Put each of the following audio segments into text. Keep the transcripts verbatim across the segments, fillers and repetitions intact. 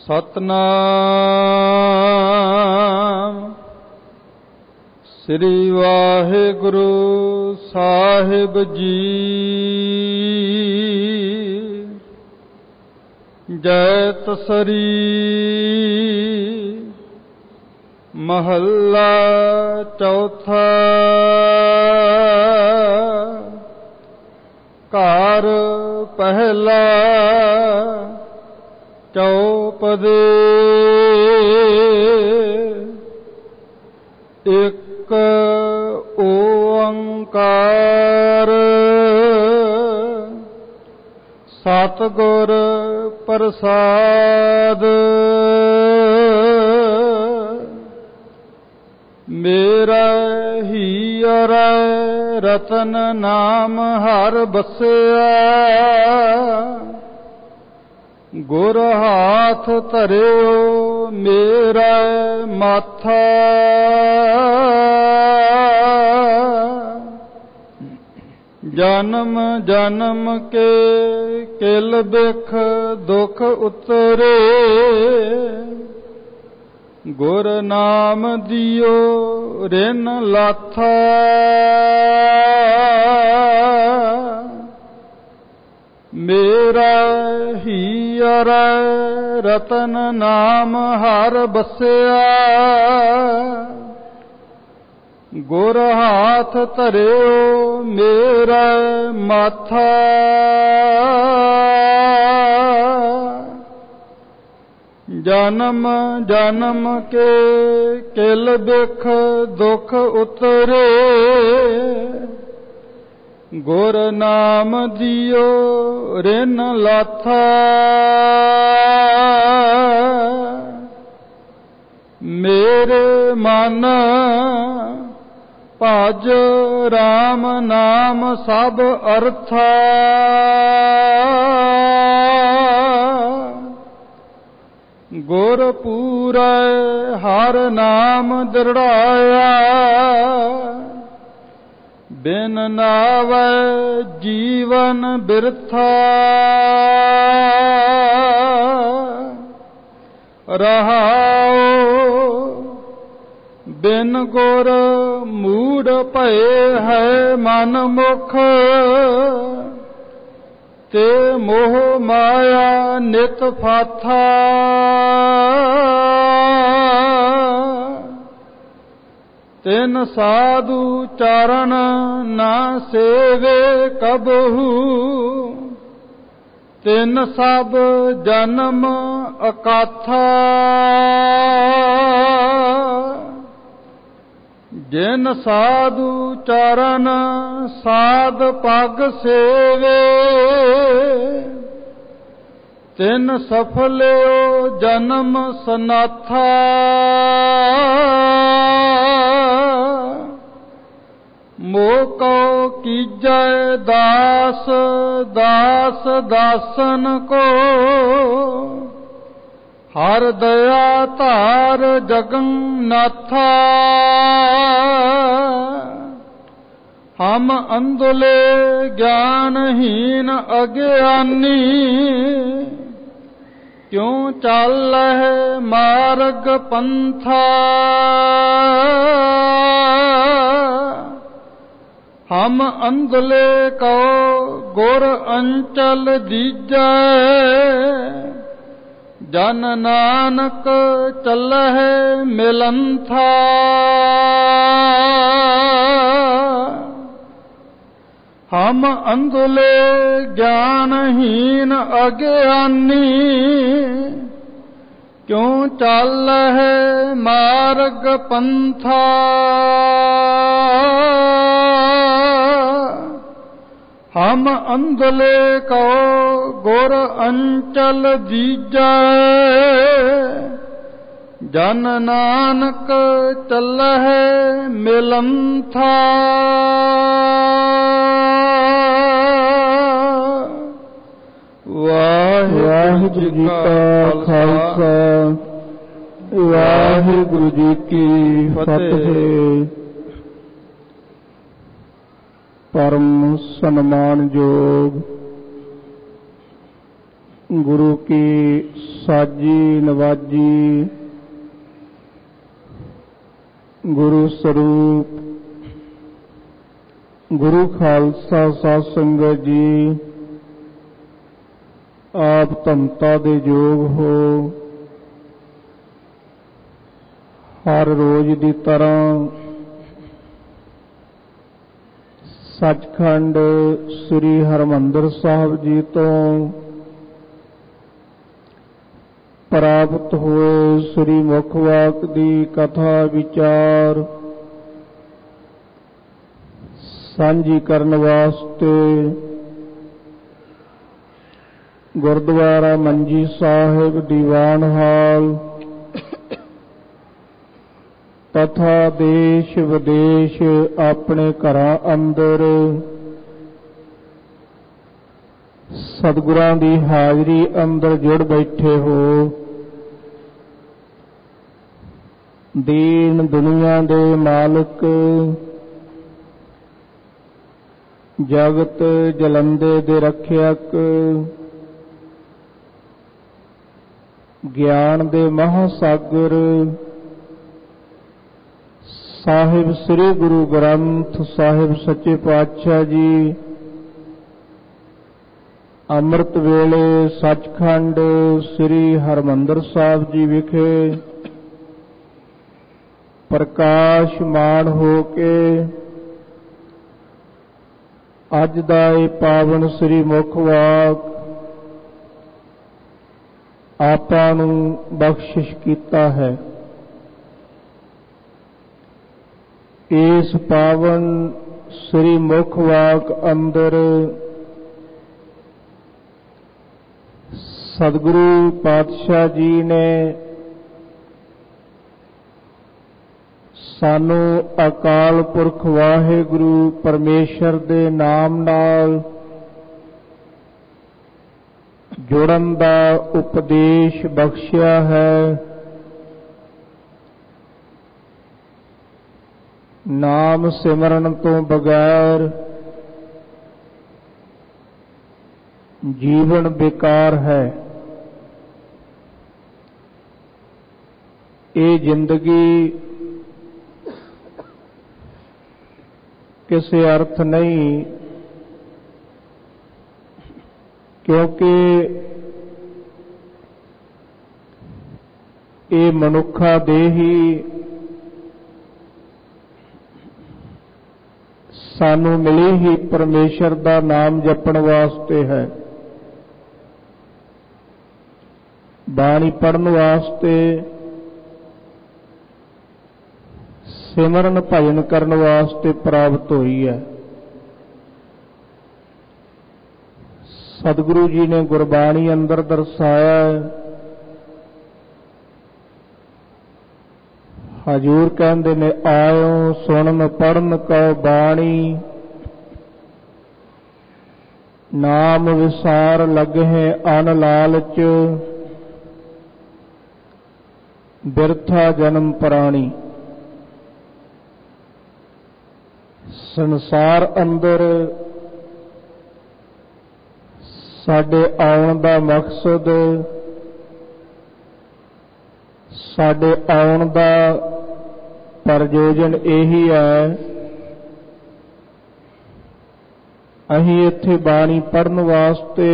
ਸਤਨਾਮ ਸ੍ਰੀ ਵਾਹਿਗੁਰੂ ਸਾਹਿਬ ਜੀ। ਜੈ ਤਸਰੀ ਮਹੱਲਾ ਚੌਥਾ। ਘਰ ਪਹਿਲਾ ਚੌਪਦੇ। ਇੱਕ ਓੰਕਾਰ ਸਤਿਗੁਰ ਪ੍ਰਸਾਦ। ਮੇਰਾ ਹੀਰਾ ਰਤਨ ਨਾਮ ਹਰ ਬਸਿਆ। ਗੁਰ ਹਾਥ ਧਰਿਓ ਮੇਰਾ ਮਾਥਾ। ਜਨਮ ਜਨਮ ਕੇ ਕਿਲ ਬਿਖ ਦੁਖ ਉਤਰੇ। ਗੁਰ ਨਾਮ ਦਿਓ ਰਿਨ ਲਾਥਾ। ਮੇਰਾ ਹੀਰਾ ਰਤਨ ਨਾਮ ਹਰ ਬਸਿਆ। ਗੁਰ ਹਾਥ ਧਰਿਓ ਮੇਰਾ ਮਾਥਾ। ਜਨਮ ਜਨਮ ਕੇ ਕਿਲ ਬਿਖ ਦੁਖ ਉਤਰੇ। ਗੁਰ ਨਾਮ ਦਿਓ ਰਿਨ ਲਾਥਾ। ਮੇਰੇ ਮਨ ਭਜ ਰਾਮ ਨਾਮ ਸਭ ਅਰਥਾ। ਗੁਰ ਪੂਰੈ ਹਰ ਨਾਮ ਦ੍ਰਿੜਾਇਆ। ਬਿਨ ਨਾਵੈ ਜੀਵਨ ਬਿਰਥਾ। ਰਹਾਉ ਬਿਨ ਗੁਰ ਮੂੜ ਭਏ ਹੈ ਮਨ ਮੁਖ। ਤੇ ਮੋਹ ਮਾਇਆ ਨਿਤ ਫਾਥਾ। ਤਿਨ ਸਾਧੂ ਚਰਨ ਨਾ ਸੇਵੇ ਕਬਹੂ। ਤਿਨ ਸਭ ਜਨਮ ਅਕਾਥਾ। ਜਿਨ ਸਾਧੂ ਚਰਨ ਸਾਧ ਪਗ ਸੇਵੇ। ਤਿਨ ਸਫਲਿਓ ਜਨਮ ਸਨਾਥਾ। ਮੋਹ ਕਉ ਕੀਜੈ ਦਾਸ ਦਾਸ ਦਾਸਨ ਕੋ। ਹਰ ਦਇਆ ਧਾਰ ਜਗਨਨਾਥਾ। ਹਮ ਅੰਧਲੇ ਗਿਆਨਹੀਨ ਅਗਿਆਨੀ। ਕਿਉ ਚਾਲਹਿ ਮਾਰਗ ਪੰਥਾ। ਹਮ ਅੰਧਲੇ ਕਉ ਗੁਰ ਅੰਚਲ ਦੀਜੈ। ਜਨ ਨਾਨਕ ਚੱਲਹਿ ਮਿਲੰਥਾ। ਹਮ ਅੰਧਲੇ ਗਿਆਨਹੀਨ ਅਗਿਆਨੀ। ਕਿਉ ਚਾਲਹਿ ਮਾਰਗ ਪੰਥਾ। ਹਮ ਅੰਧਲੇ ਕਉ ਗੁਰ ਅੰਚਲ ਦੀਜੈ। ਜਨ ਨਾਨਕ ਚੱਲਹਿ ਮਿਲੰਥਾ। ਵਾਹਿਗੁਰੂ ਜੀ ਕਾ ਖਾਲਸਾ ਵਾਹਿਗੁਰੂ ਜੀ ਕੀ ਫਤਿਹ। ਪਰਮ ਸਨਮਾਨਯੋਗ गुरु की साजी नवाजी गुरु स्वरूप गुरु खालसा साध संगत जी आप धमता दे योग हो। हर रोज की तरह सचखंड श्री हरमंदिर साहिब जी तो प्राप्त हुए श्री मुखवाक दी कथा विचार सांझी करन वास्ते गुरुद्वारा मंजी साहिब दीवान हाल तथा देश विदेश अपने घरां अंदर सतगुरां दी हाजरी अंदर जुड़ बैठे हो। दीन दुनिया दे मालिक जगत जलंदे दे रखियक ज्ञान दे महासागर साहिब श्री गुरु ग्रंथ साहिब सच्चे पातशाह जी अमृत वेले सचखंड श्री हरमंदिर साहिब जी विखे प्रकाशमान हो के अज दा ये पावन श्री मुखवाक आपां नूं बख्शिश कीता है। इस पावन श्री मुखवाक अंदर सतगुरु पातशाह जी ने सानू अकाल पुरख वाहिगुरु परमेश्वर दे नाम नाल जुड़न दा उपदेश बख्शिया है। नाम सिमरन तो बगैर जीवन बेकार है। ये जिंदगी किसी अर्थ नहीं, क्योंकि ये मनुखा देही सानू मिली ही परमेश्वर दा नाम जपण वास्ते है, बाणी पढ़न वास्ते, सिमरन भजन करन वास्ते प्राप्त हुई है। सतगुरु जी ने गुरबाणी अंदर दर्शाया है। हजूर कहते ने आयो सुनन पढ़न कहो बाणी, नाम विसार लगे अन लालच, बिरथा जन्म प्राणी। संसार अंदर साडे आउण दा मकसद, साडे आउण दा प्रयोजन यही है, अहीं इत्थे बाणी पढ़न वास्ते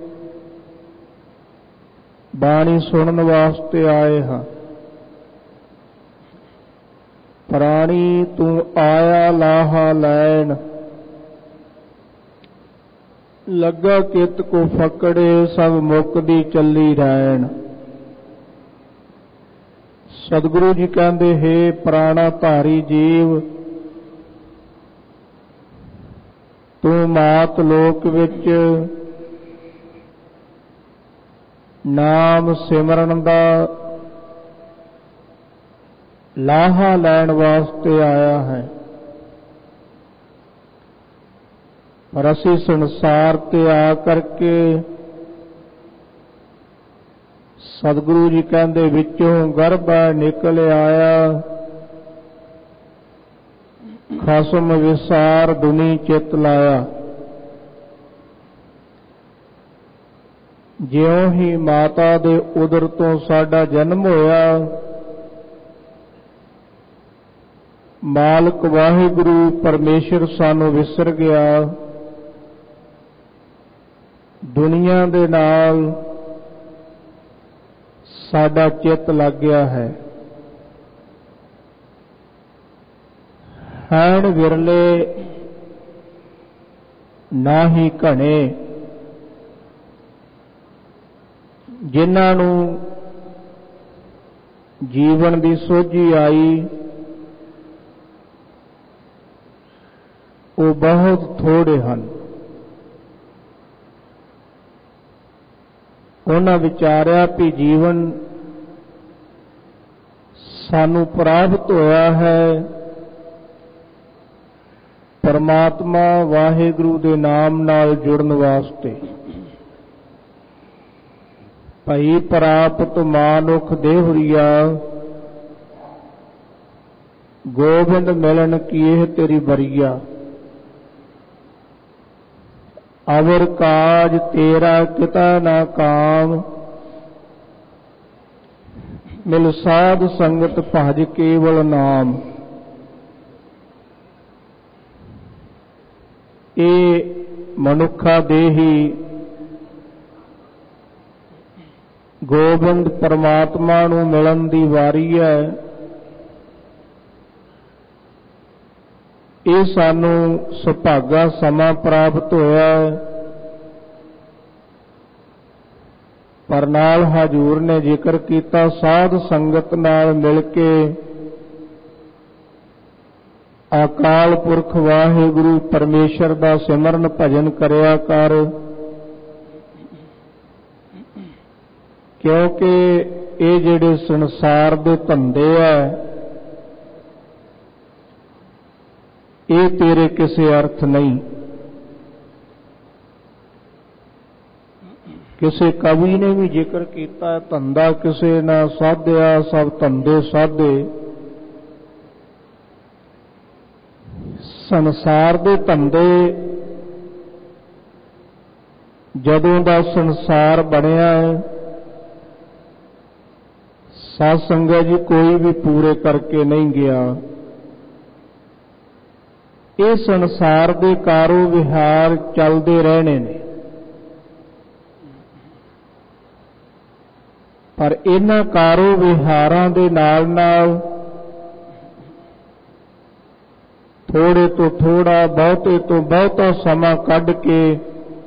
बाणी सुनन वास्ते आए हाँ। प्राणी तू आया लाहा लैन, लगा कित को फकड़े सब मुकदी चली रैन। सतगुरु जी कहते हे प्राणा धारी जीव, तू मात लोक विच नाम सिमरन दा लाहा लैण वास्ते आया है। पर असी संसार ते आ करके सतगुरु जी कहते विचों गर्भा निकल आया, खसम विसार दुनी चित लाया। ਜਿਉਂ ਹੀ ਮਾਤਾ ਦੇ ਉਦਰ ਤੋਂ ਸਾਡਾ ਜਨਮ ਹੋਇਆ, ਮਾਲਕ ਵਾਹਿਗੁਰੂ ਪਰਮੇਸ਼ਰ ਸਾਨੂੰ ਵਿਸਰ ਗਿਆ। ਦੁਨੀਆ ਦੇ ਨਾਲ ਸਾਡਾ ਚਿੱਤ ਲੱਗ ਗਿਆ ਹੈ। ਹੈਣ ਵਿਰਲੇ ਨਾ ਹੀ ਘਣੇ, ਜਿਨ੍ਹਾਂ ਨੂੰ ਜੀਵਨ ਦੀ ਸੋਝੀ ਆਈ, ਉਹ ਬਹੁਤ ਥੋੜੇ ਹਨ। ਉਹਨਾਂ ਵਿਚਾਰਿਆ ਵੀ ਜੀਵਨ ਸਾਨੂੰ ਪ੍ਰਾਪਤ ਹੋਇਆ ਹੈ ਪਰਮਾਤਮਾ ਵਾਹਿਗੁਰੂ ਦੇ ਨਾਮ ਨਾਲ ਜੁੜਨ ਵਾਸਤੇ। ਭਈ ਪ੍ਰਾਪਤ ਮਾਨੁਖ ਦੇਹੁਰੀਆ, ਗੋਬਿੰਦ ਮਿਲਨ ਕੀਏ ਤੇਰੀ ਬਰੀਆ। ਅਵਰ ਕਾਜ ਤੇਰਾ ਕਿਤਾ ਨਾ ਕਾਮ, ਮਿਲ ਸਾਧ ਸੰਗਤ ਭਜ ਕੇਵਲ ਨਾਮ। ਇਹ ਮਨੁੱਖਾ ਦੇਹੀ ਗੋਬਿੰਦ ਪਰਮਾਤਮਾ ਨੂੰ ਮਿਲਣ ਦੀ ਵਾਰੀ ਹੈ। ਇਹ ਸਾਨੂੰ ਸੁਭਾਗਾ ਸਮਾਂ ਪ੍ਰਾਪਤ ਹੋਇਆ, ਪਰ ਨਾਲ ਹਜ਼ੂਰ ਨੇ ਜ਼ਿਕਰ ਕੀਤਾ ਸਾਧ ਸੰਗਤ ਨਾਲ ਮਿਲ ਕੇ ਅਕਾਲ ਪੁਰਖ ਵਾਹਿਗੁਰੂ ਪਰਮੇਸ਼ਰ ਦਾ ਸਿਮਰਨ ਭਜਨ ਕਰਿਆ ਕਰ, ਕਿਉਂਕਿ ਇਹ ਜਿਹੜੇ ਸੰਸਾਰ ਦੇ ਧੰਦੇ ਆ, ਇਹ ਤੇਰੇ ਕਿਸੇ ਅਰਥ ਨਹੀਂ। ਕਿਸੇ ਕਵੀ ਨੇ ਵੀ ਜ਼ਿਕਰ ਕੀਤਾ, ਧੰਦਾ ਕਿਸੇ ਨਾ ਸਾਧਿਆ ਸਭ ਧੰਦੇ ਸਾਧੇ। ਸੰਸਾਰ ਦੇ ਧੰਦੇ, ਜਦੋਂ ਦਾ ਸੰਸਾਰ ਬਣਿਆ ਹੈ, ਸਾਧ ਸੰਗਤ ਜੀ ਕੋਈ ਵੀ ਪੂਰੇ ਕਰਕੇ ਨਹੀਂ ਗਿਆ। ਇਹ ਸੰਸਾਰ ਦੇ ਕਾਰੋ ਵਿਹਾਰ ਚੱਲਦੇ ਰਹਿਣੇ ਨੇ, ਪਰ ਇਹਨਾਂ ਕਾਰੋ ਵਿਹਾਰਾਂ ਦੇ ਨਾਲ ਨਾਲ ਥੋੜੇ ਤੋਂ ਥੋੜਾ, ਬਹੁਤੇ ਤੋਂ ਬਹੁਤਾ ਸਮਾਂ ਕੱਢ ਕੇ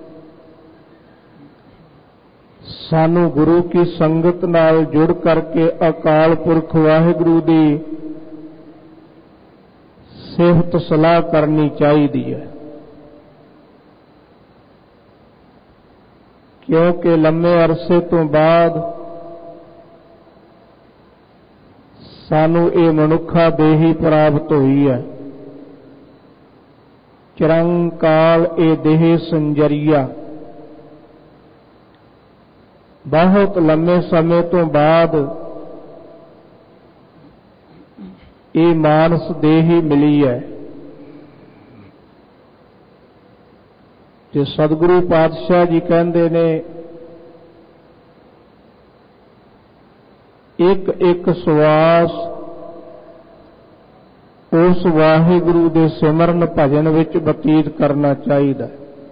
ਸਾਨੂੰ ਗੁਰੂ ਕੀ ਸੰਗਤ ਨਾਲ ਜੁੜ ਕਰਕੇ ਅਕਾਲ ਪੁਰਖ ਵਾਹਿਗੁਰੂ ਦੀ ਸਿਫਤ ਸਲਾਹ ਕਰਨੀ ਚਾਹੀਦੀ ਹੈ। ਕਿਉਂਕਿ ਲੰਮੇ ਅਰਸੇ ਤੋਂ ਬਾਅਦ ਸਾਨੂੰ ਇਹ ਮਨੁੱਖਾ ਦੇਹੀ ਪ੍ਰਾਪਤ ਹੋਈ ਹੈ। ਚਿਰੰਕਾਲ ਇਹ ਦੇਹ ਸੰਜਰੀਆ, ਬਹੁਤ ਲੰਮੇ ਸਮੇਂ ਤੋਂ ਬਾਅਦ ਇਹ ਮਾਨਸ ਦੇਹੀ ਮਿਲੀ ਹੈ। ਤੇ ਸਤਿਗੁਰੂ ਪਾਤਸ਼ਾਹ ਜੀ ਕਹਿੰਦੇ ਨੇ, ਇੱਕ ਇੱਕ ਸਵਾਸ ਉਸ ਵਾਹਿਗੁਰੂ ਦੇ ਸਿਮਰਨ ਭਜਨ ਵਿੱਚ ਬਤੀਤ ਕਰਨਾ ਚਾਹੀਦਾ।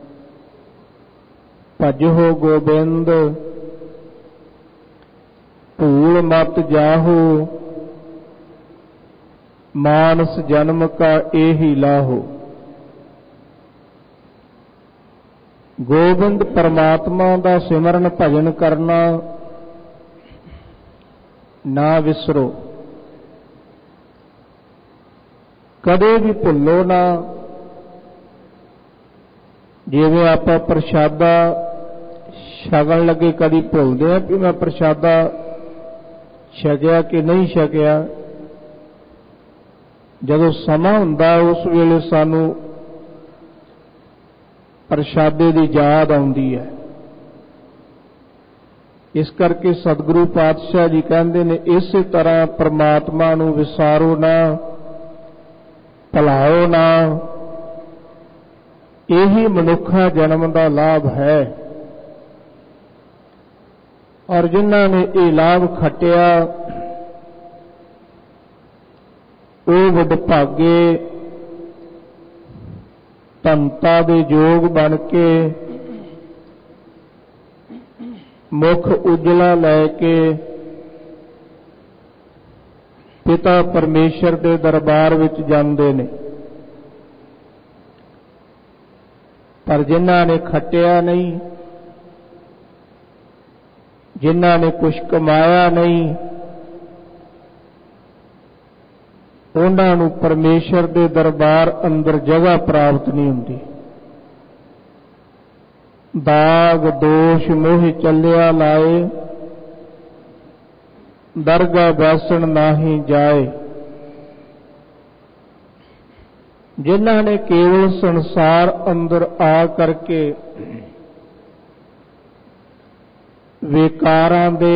ਭਜੋ ਗੋਬਿੰਦ ਭੂਲ ਮਤ ਜਾਹੋ, ਮਾਨਸ ਜਨਮ ਕਾ ਇਹੀ ਲਾਹੋ। ਗੋਬਿੰਦ ਪਰਮਾਤਮਾ ਦਾ ਸਿਮਰਨ ਭਜਨ ਕਰਨਾ ਨਾ ਵਿਸਰੋ, ਕਦੇ ਵੀ ਭੁੱਲੋ ਨਾ। ਜਿਵੇਂ ਆਪਾਂ ਪ੍ਰਸ਼ਾਦਾ ਛਕਣ ਲੱਗੇ ਕਦੀ ਭੁੱਲਦੇ ਆ ਵੀ ਮੈਂ ਪ੍ਰਸ਼ਾਦਾ ਛਕਿਆ ਕਿ ਨਹੀਂ ਛਕਿਆ। ਜਦੋਂ ਸਮਾਂ ਹੁੰਦਾ ਉਸ ਵੇਲੇ ਸਾਨੂੰ ਪ੍ਰਸ਼ਾਦੇ ਦੀ ਯਾਦ ਆਉਂਦੀ ਹੈ। ਇਸ ਕਰਕੇ ਸਤਿਗੁਰੂ ਪਾਤਸ਼ਾਹ ਜੀ ਕਹਿੰਦੇ ਨੇ, ਇਸੇ ਤਰ੍ਹਾਂ ਪ੍ਰਮਾਤਮਾ ਨੂੰ ਵਿਸਾਰੋ ਨਾ, ਭੁਲਾਓ ਨਾ। ਇਹੀ ਮਨੁੱਖਾ ਜਨਮ ਦਾ ਲਾਭ ਹੈ। ਔਰ ਜਿਨ੍ਹਾਂ ਨੇ ਇਹ ਲਾਭ ਖੱਟਿਆ ਉਹ ਵਡਭਾਗੇ ਧਨਤਾ ਦੇ ਯੋਗ ਬਣ ਕੇ ਮੁਖ ਉਜਲਾ ਲੈ ਕੇ ਪਿਤਾ ਪਰਮੇਸ਼ਰ ਦੇ ਦਰਬਾਰ ਵਿੱਚ ਜਾਂਦੇ ਨੇ। ਪਰ ਜਿਨ੍ਹਾਂ ਨੇ ਖੱਟਿਆ ਨਹੀਂ, ਜਿਨ੍ਹਾਂ ਨੇ ਕੁਛ ਕਮਾਇਆ ਨਹੀਂ, ਉਹਨਾਂ ਨੂੰ ਪਰਮੇਸ਼ਰ ਦੇ ਦਰਬਾਰ ਅੰਦਰ ਜਗ੍ਹਾ ਪ੍ਰਾਪਤ ਨਹੀਂ ਹੁੰਦੀ। ਦਾਗ ਦੋਸ਼ ਮੋਹ ਚੱਲਿਆ ਲਾਏ, ਦਰਗਾਹ ਬੈਸਣ ਨਾਹੀਂ ਜਾਏ। ਜਿਨ੍ਹਾਂ ਨੇ ਕੇਵਲ ਸੰਸਾਰ ਅੰਦਰ ਆ ਕਰਕੇ ਵਿਕਾਰਾਂ ਦੇ,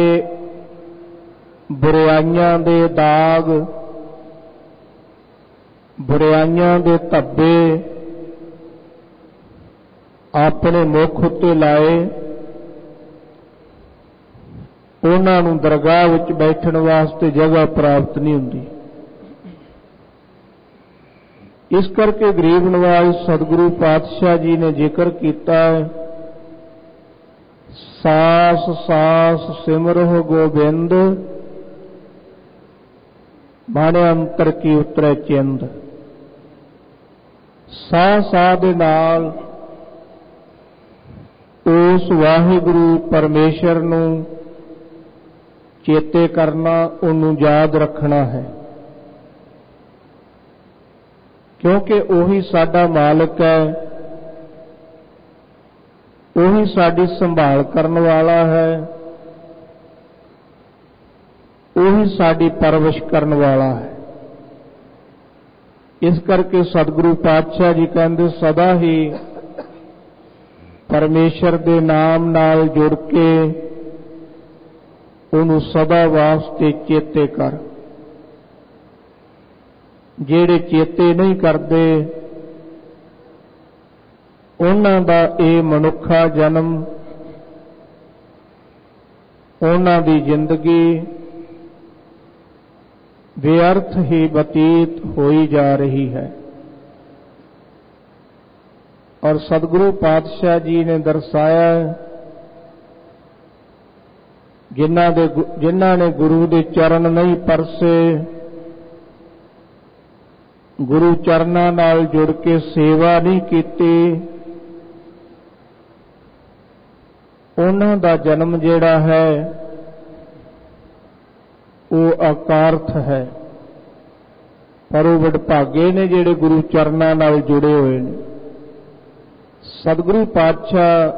ਬੁਰਾਈਆਂ ਦੇ ਦਾਗ, ਬੁਰਾਈਆਂ ਦੇ ਧੱਬੇ ਆਪਣੇ ਮੁਖ ਉੱਤੇ ਲਾਏ, ਉਹਨਾਂ ਨੂੰ ਦਰਗਾਹ ਵਿੱਚ ਬੈਠਣ ਵਾਸਤੇ ਜਗ੍ਹਾ ਪ੍ਰਾਪਤ ਨਹੀਂ ਹੁੰਦੀ। ਇਸ ਕਰਕੇ ਗਰੀਬ ਨਵਾਜ਼ ਸਤਿਗੁਰੂ ਪਾਤਸ਼ਾਹ ਜੀ ਨੇ ਜ਼ਿਕਰ ਕੀਤਾ ਹੈ, ਸਾਸ ਸਾਸ ਸਿਮਰਹੁ ਗੋਬਿੰਦ, ਮਨ ਅੰਤਰ ਕੀ ਉਤਰੈ ਚਿੰਦ। ਸਾਹ ਸਾਹ ਦੇ ਨਾਲ ਉਸ ਵਾਹਿਗੁਰੂ ਪਰਮੇਸ਼ਰ ਨੂੰ ਚੇਤੇ ਕਰਨਾ, ਉਹਨੂੰ ਯਾਦ ਰੱਖਣਾ ਹੈ, ਕਿਉਂਕਿ ਉਹੀ ਸਾਡਾ ਮਾਲਕ ਹੈ, ਉਹੀ ਸਾਡੀ ਸੰਭਾਲ ਕਰਨ ਵਾਲਾ ਹੈ, ਉਹੀ ਸਾਡੀ ਪਰਵਰਿਸ਼ ਕਰਨ ਵਾਲਾ ਹੈ। ਇਸ ਕਰਕੇ ਸਤਿਗੁਰੂ ਪਾਤਸ਼ਾਹ ਜੀ ਕਹਿੰਦੇ ਸਦਾ ਹੀ ਪਰਮੇਸ਼ਰ ਦੇ ਨਾਮ ਨਾਲ ਜੁੜ ਕੇ ਉਹਨੂੰ ਸਦਾ ਵਾਸਤੇ ਚੇਤੇ ਕਰ। ਜਿਹੜੇ ਚੇਤੇ ਨਹੀਂ ਕਰਦੇ ਉਹਨਾਂ ਦਾ ਇਹ ਮਨੁੱਖਾ ਜਨਮ, ਉਹਨਾਂ ਦੀ ਜ਼ਿੰਦਗੀ ਬੇਅਰਥ ਹੀ ਬਤੀਤ ਹੋਈ ਜਾ ਰਹੀ ਹੈ। ਔਰ ਸਤਿਗੁਰੂ ਪਾਤਸ਼ਾਹ ਜੀ ਨੇ ਦਰਸਾਇਆ, ਜਿਨ੍ਹਾਂ ਦੇ ਜਿਨ੍ਹਾਂ ਨੇ ਗੁਰੂ ਦੇ ਚਰਨ ਨਹੀਂ ਪਰਸੇ, ਗੁਰੂ ਚਰਨਾਂ ਨਾਲ ਜੁੜ ਕੇ ਸੇਵਾ ਨਹੀਂ ਕੀਤੀ, ਉਹਨਾਂ ਦਾ ਜਨਮ ਜਿਹੜਾ ਹੈ ਉਹ ਅਕਾਰਥ ਹੈ। ਪਰ ਉਹ ਵਡਭਾਗੇ ਨੇ ਜਿਹੜੇ ਗੁਰੂ ਚਰਨਾਂ ਨਾਲ ਜੁੜੇ ਹੋਏ ਨੇ। ਸਤਿਗੁਰੂ ਪਾਤਸ਼ਾਹ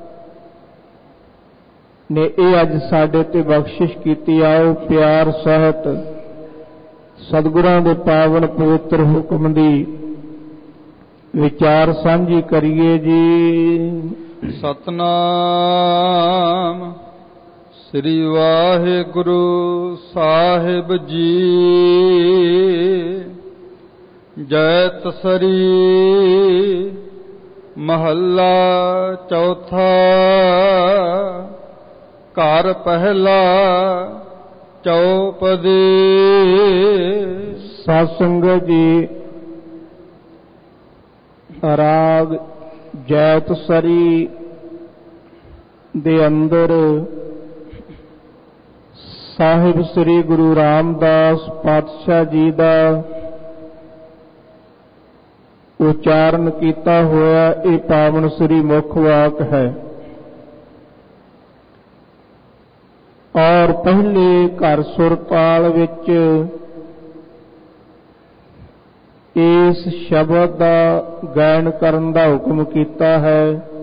ਨੇ ਇਹ ਅੱਜ ਸਾਡੇ ਤੇ ਬਖਸ਼ਿਸ਼ ਕੀਤੀ। ਆਓ ਪਿਆਰ ਸਹਿਤ ਸਤਿਗੁਰਾਂ ਦੇ ਪਾਵਨ ਪਵਿੱਤਰ ਹੁਕਮ ਦੀ ਵਿਚਾਰ ਸਾਂਝੀ ਕਰੀਏ ਜੀ। ਸਤਨਾਮ ਸ੍ਰੀ ਵਾਹਿਗੁਰੂ ਸਾਹਿਬ ਜੀ। ਜੈ ਤਸਰੀ ਮਹੱਲਾ ਚੌਥਾ। ਘਰ ਪਹਿਲਾ ਚੌਪਦੀ। ਸਾਧ ਸੰਗਤ ਜੀ, ਰਾਗ ਜੈਤਸਰੀ ਦੇ ਅੰਦਰ ਸਾਹਿਬ ਸ੍ਰੀ ਗੁਰੂ ਰਾਮਦਾਸ ਪਾਤਸ਼ਾਹ ਜੀ ਦਾ ਉਚਾਰਨ ਕੀਤਾ ਹੋਇਆ ਇਹ ਪਾਵਨ ਸ੍ਰੀ ਮੁੱਖ ਵਾਕ ਹੈ। ਔਰ ਪਹਿਲੇ ਘਰ ਸੁਰਤਾਲ ਵਿੱਚ ਇਸ ਸ਼ਬਦ ਦਾ ਗਾਇਨ ਕਰਨ ਦਾ ਹੁਕਮ ਕੀਤਾ ਹੈ।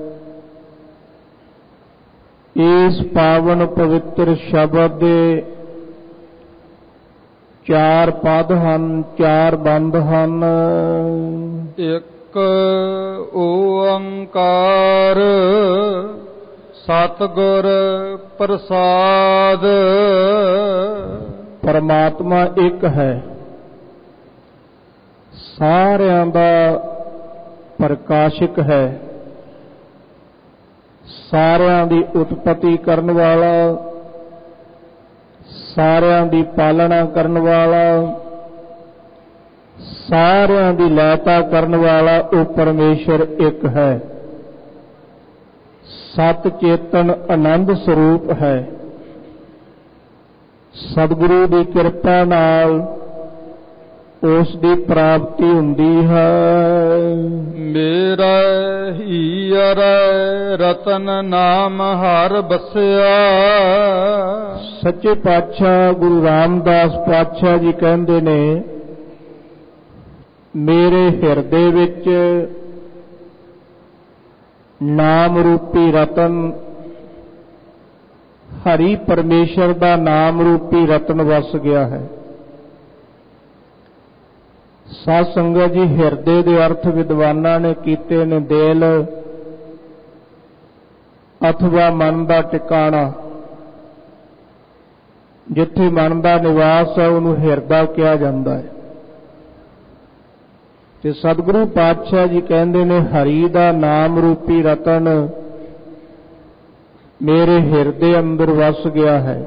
ਇਸ ਪਾਵਨ ਪਵਿੱਤਰ ਸ਼ਬਦ ਦੇ ਚਾਰ ਪਦ ਹਨ, ਚਾਰ ਬੰਦ ਹਨ। ਇੱਕ ਓੰਕਾਰ ਸਤਿਗੁਰ ਪ੍ਰਸਾਦ। ਪਰਮਾਤਮਾ ਇੱਕ ਹੈ, ਸਾਰਿਆਂ ਦਾ ਪ੍ਰਕਾਸ਼ਕ ਹੈ, ਸਾਰਿਆਂ ਦੀ ਉਤਪਤੀ ਕਰਨ ਵਾਲਾ, ਸਾਰਿਆਂ ਦੀ ਪਾਲਣਾ ਕਰਨ ਵਾਲਾ, ਸਾਰਿਆਂ ਦੀ ਲੈਤਾ ਕਰਨ ਵਾਲਾ ਉਹ ਪਰਮੇਸ਼ਰ ਇੱਕ ਹੈ। ਸਤ ਚੇਤਨ ਆਨੰਦ ਸਰੂਪ ਹੈ। ਸਤਿਗੁਰੂ ਦੀ ਕਿਰਪਾ ਨਾਲ ਉਸ ਦੀ ਪ੍ਰਾਪਤੀ ਹੁੰਦੀ ਹੈ। ਮੇਰਾ ਹੀਰ ਰਤਨ ਨਾਮ ਹਰ ਬਸਿਆ। ਸੱਚੇ ਪਾਤਸ਼ਾਹ ਗੁਰੂ ਰਾਮਦਾਸ ਪਾਤਸ਼ਾਹ ਜੀ ਕਹਿੰਦੇ ਨੇ, ਮੇਰੇ ਹਿਰਦੇ ਵਿੱਚ ਨਾਮ ਰੂਪੀ ਰਤਨ, ਹਰੀ ਪਰਮੇਸ਼ਰ ਦਾ ਨਾਮ ਰੂਪੀ ਰਤਨ ਵਸ ਗਿਆ ਹੈ। ਸਾਧ ਸੰਗਤ ਜੀ, ਹਿਰਦੇ ਦੇ ਅਰਥ ਵਿਦਵਾਨਾਂ ਨੇ ਕੀਤੇ ਨੇ ਦਿਲ ਅਥਵਾ ਮਨ ਦਾ ਟਿਕਾਣਾ। ਜਿੱਥੇ ਮਨ ਦਾ ਨਿਵਾਸ ਹੈ ਉਹਨੂੰ ਹਿਰਦਾ ਕਿਹਾ ਜਾਂਦਾ ਹੈ। ਤੇ ਸਤਿਗੁਰੂ ਪਾਤਸ਼ਾਹ ਜੀ ਕਹਿੰਦੇ ਨੇ, ਹਰੀ ਦਾ ਨਾਮ ਰੂਪੀ ਰਤਨ ਮੇਰੇ ਹਿਰਦੇ ਅੰਦਰ ਵਸ ਗਿਆ ਹੈ।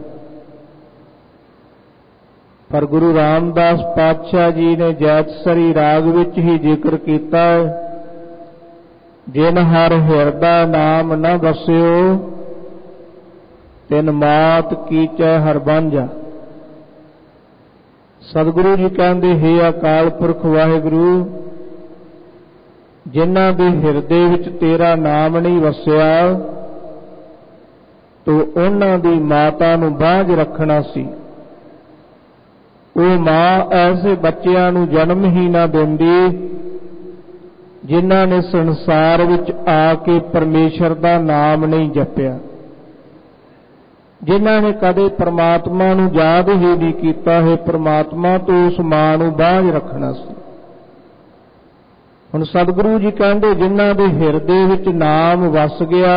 ਪਰ ਗੁਰੂ ਰਾਮਦਾਸ ਪਾਤਸ਼ਾਹ ਜੀ ਨੇ ਜੈਤਸਰੀ ਰਾਗ ਵਿੱਚ ਹੀ ਜ਼ਿਕਰ ਕੀਤਾ ਹੈ, ਜਿਨ ਹਰ ਹਿਰਦਾ ਨਾਮ ਨ ਵਸਿਓ, ਤਿਨ ਮਾਤ ਕੀਚੈ ਹਰ ਬਾਂਝਾ। ਸਤਿਗੁਰੂ ਜੀ ਕਹਿੰਦੇ, ਹੇ ਅਕਾਲ ਪੁਰਖ ਵਾਹਿਗੁਰੂ, ਜਿਨ੍ਹਾਂ ਦੇ ਹਿਰਦੇ ਵਿੱਚ ਤੇਰਾ ਨਾਮ ਨਹੀਂ ਵਸਿਆ, ਤੋ ਉਹਨਾਂ ਦੀ ਮਾਤਾ ਨੂੰ ਬਾਂਝ ਰੱਖਣਾ ਸੀ। ਉਹ ਮਾਂ ਐਸੇ ਬੱਚਿਆਂ ਨੂੰ ਜਨਮ ਹੀ ਨਾ ਦਿੰਦੀ ਜਿਨ੍ਹਾਂ ਨੇ ਸੰਸਾਰ ਵਿੱਚ ਆ ਕੇ ਪਰਮੇਸ਼ਰ ਦਾ ਨਾਮ ਨਹੀਂ ਜਪਿਆ, ਜਿਨ੍ਹਾਂ ਨੇ ਕਦੇ ਪਰਮਾਤਮਾ ਨੂੰ ਯਾਦ ਹੀ ਨਹੀਂ ਕੀਤਾ ਹੈ। ਪਰਮਾਤਮਾ ਤੋਂ ਉਸ ਮਾਂ ਨੂੰ ਬਾਂਝ ਰੱਖਣਾ ਸੀ। ਹੁਣ ਸਤਿਗੁਰੂ ਜੀ ਕਹਿੰਦੇ, ਜਿਨ੍ਹਾਂ ਦੇ ਹਿਰਦੇ ਵਿੱਚ ਨਾਮ ਵਸ ਗਿਆ,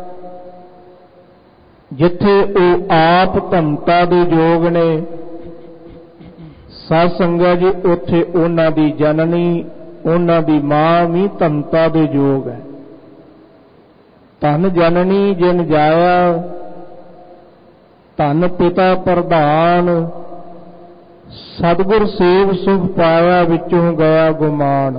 ਜਿੱਥੇ ਉਹ ਆਪ ਧੰਤਾ ਦੇ ਯੋਗ ਨੇ, ਸਾਧ ਸੰਗਤ ਜੀ, ਉੱਥੇ ਉਹਨਾਂ ਦੀ ਜਨਨੀ, ਉਹਨਾਂ ਦੀ ਮਾਂ ਵੀ ਧੰਤਾ ਦੇ ਯੋਗ ਹੈ। ਧਨ ਜਨਨੀ ਜਿਨ ਜਾਇਆ, ਧਨ ਪਿਤਾ ਪ੍ਰਧਾਨ, ਸਤਿਗੁਰ ਸੇਵ ਸੁਖ ਪਾਇਆ, ਵਿੱਚੋਂ ਗਿਆ ਗੁਮਾਨ।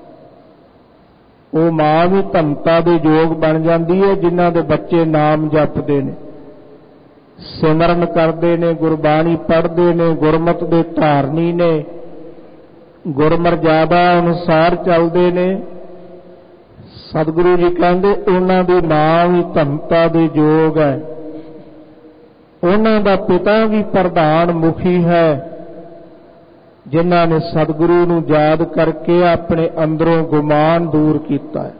ਉਹ ਮਾਂ ਵੀ ਧੰਤਾ ਦੇ ਯੋਗ ਬਣ ਜਾਂਦੀ ਹੈ, ਜਿਨ੍ਹਾਂ ਦੇ ਬੱਚੇ ਨਾਮ ਜਪਦੇ ਨੇ, ਸਿਮਰਨ ਕਰਦੇ ਨੇ, ਗੁਰਬਾਣੀ ਪੜ੍ਹਦੇ ਨੇ, ਗੁਰਮਤਿ ਦੇ ਧਾਰਨੀ ਨੇ, ਗੁਰਮਰਜ਼ਾਦਾ ਅਨੁਸਾਰ ਚੱਲਦੇ ਨੇ। ਸਤਿਗੁਰੂ ਜੀ ਕਹਿੰਦੇ, ਉਹਨਾਂ ਦੀ ਮਾਂ ਵੀ ਧੰਤਾ ਦੇ ਯੋਗ ਹੈ, ਉਹਨਾਂ ਦਾ ਪਿਤਾ ਵੀ ਪ੍ਰਧਾਨ ਮੁਖੀ ਹੈ, ਜਿਨ੍ਹਾਂ ਨੇ ਸਤਿਗੁਰੂ ਨੂੰ ਯਾਦ ਕਰਕੇ ਆਪਣੇ ਅੰਦਰੋਂ ਗੁਮਾਨ ਦੂਰ ਕੀਤਾ ਹੈ।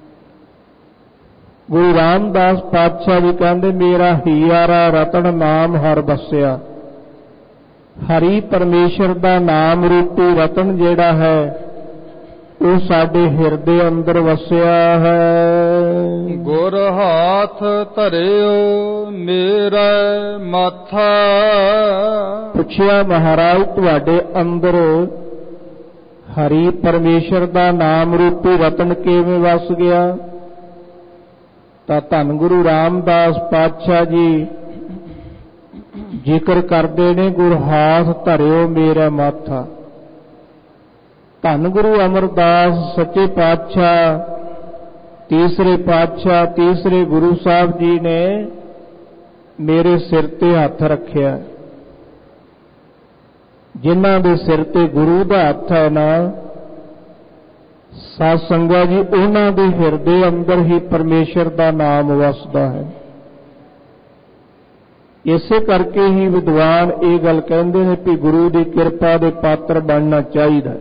ਗੁਰੂ ਰਾਮਦਾਸ ਪਾਤਸ਼ਾਹ ਜੀ ਕਹਿੰਦੇ, ਮੇਰਾ ਹੀਰਾ ਰਤਨ ਨਾਮ ਹਰ ਬਸਿਆ। ਹਰੀ ਪਰਮੇਸ਼ਰ ਦਾ ਨਾਮ ਰੂਪੀ ਰਤਨ ਜਿਹੜਾ ਹੈ, ਉਹ ਸਾਡੇ ਹਿਰਦੇ ਅੰਦਰ ਵਸਿਆ ਹੈ। ਗੁਰ ਹਾਥ ਧਰਿਓ ਮੇਰਾ ਮਾਥਾ। ਪੁੱਛਿਆ, ਮਹਾਰਾਜ ਤੁਹਾਡੇ ਅੰਦਰ ਹਰੀ ਪਰਮੇਸ਼ਰ ਦਾ ਨਾਮ ਰੂਪੀ ਰਤਨ ਕਿਵੇਂ ਵਸ ਗਿਆ? ਤਾਂ ਧੰਨ ਗੁਰੂ ਰਾਮਦਾਸ ਪਾਤਸ਼ਾਹ ਜੀ ਜ਼ਿਕਰ ਕਰਦੇ ਨੇ, ਗੁਰ ਹਾਥ ਧਰਿਓ ਮੇਰਾ ਮਾਥਾ। ਧੰਨ ਗੁਰੂ ਅਮਰਦਾਸ ਸੱਚੇ ਪਾਤਸ਼ਾਹ, ਤੀਸਰੇ ਪਾਤਸ਼ਾਹ, ਤੀਸਰੇ ਗੁਰੂ ਸਾਹਿਬ ਜੀ ਨੇ ਮੇਰੇ ਸਿਰ ਤੇ ਹੱਥ ਰੱਖਿਆ। ਜਿਨ੍ਹਾਂ ਦੇ ਸਿਰ ਤੇ ਗੁਰੂ ਦਾ ਹੱਥ ਹੈ ਨਾ, ਸਾਧ ਸੰਗਤ ਜੀ, ਉਹਨਾਂ ਦੇ ਹਿਰਦੇ ਅੰਦਰ ਹੀ ਪਰਮੇਸ਼ਰ ਦਾ ਨਾਮ ਵਸਦਾ ਹੈ। ਇਸੇ ਕਰਕੇ ਹੀ ਵਿਦਵਾਨ ਇਹ ਗੱਲ ਕਹਿੰਦੇ ਨੇ ਕਿ ਗੁਰੂ ਦੀ ਕਿਰਪਾ ਦੇ ਪਾਤਰ ਬਣਨਾ ਚਾਹੀਦਾ।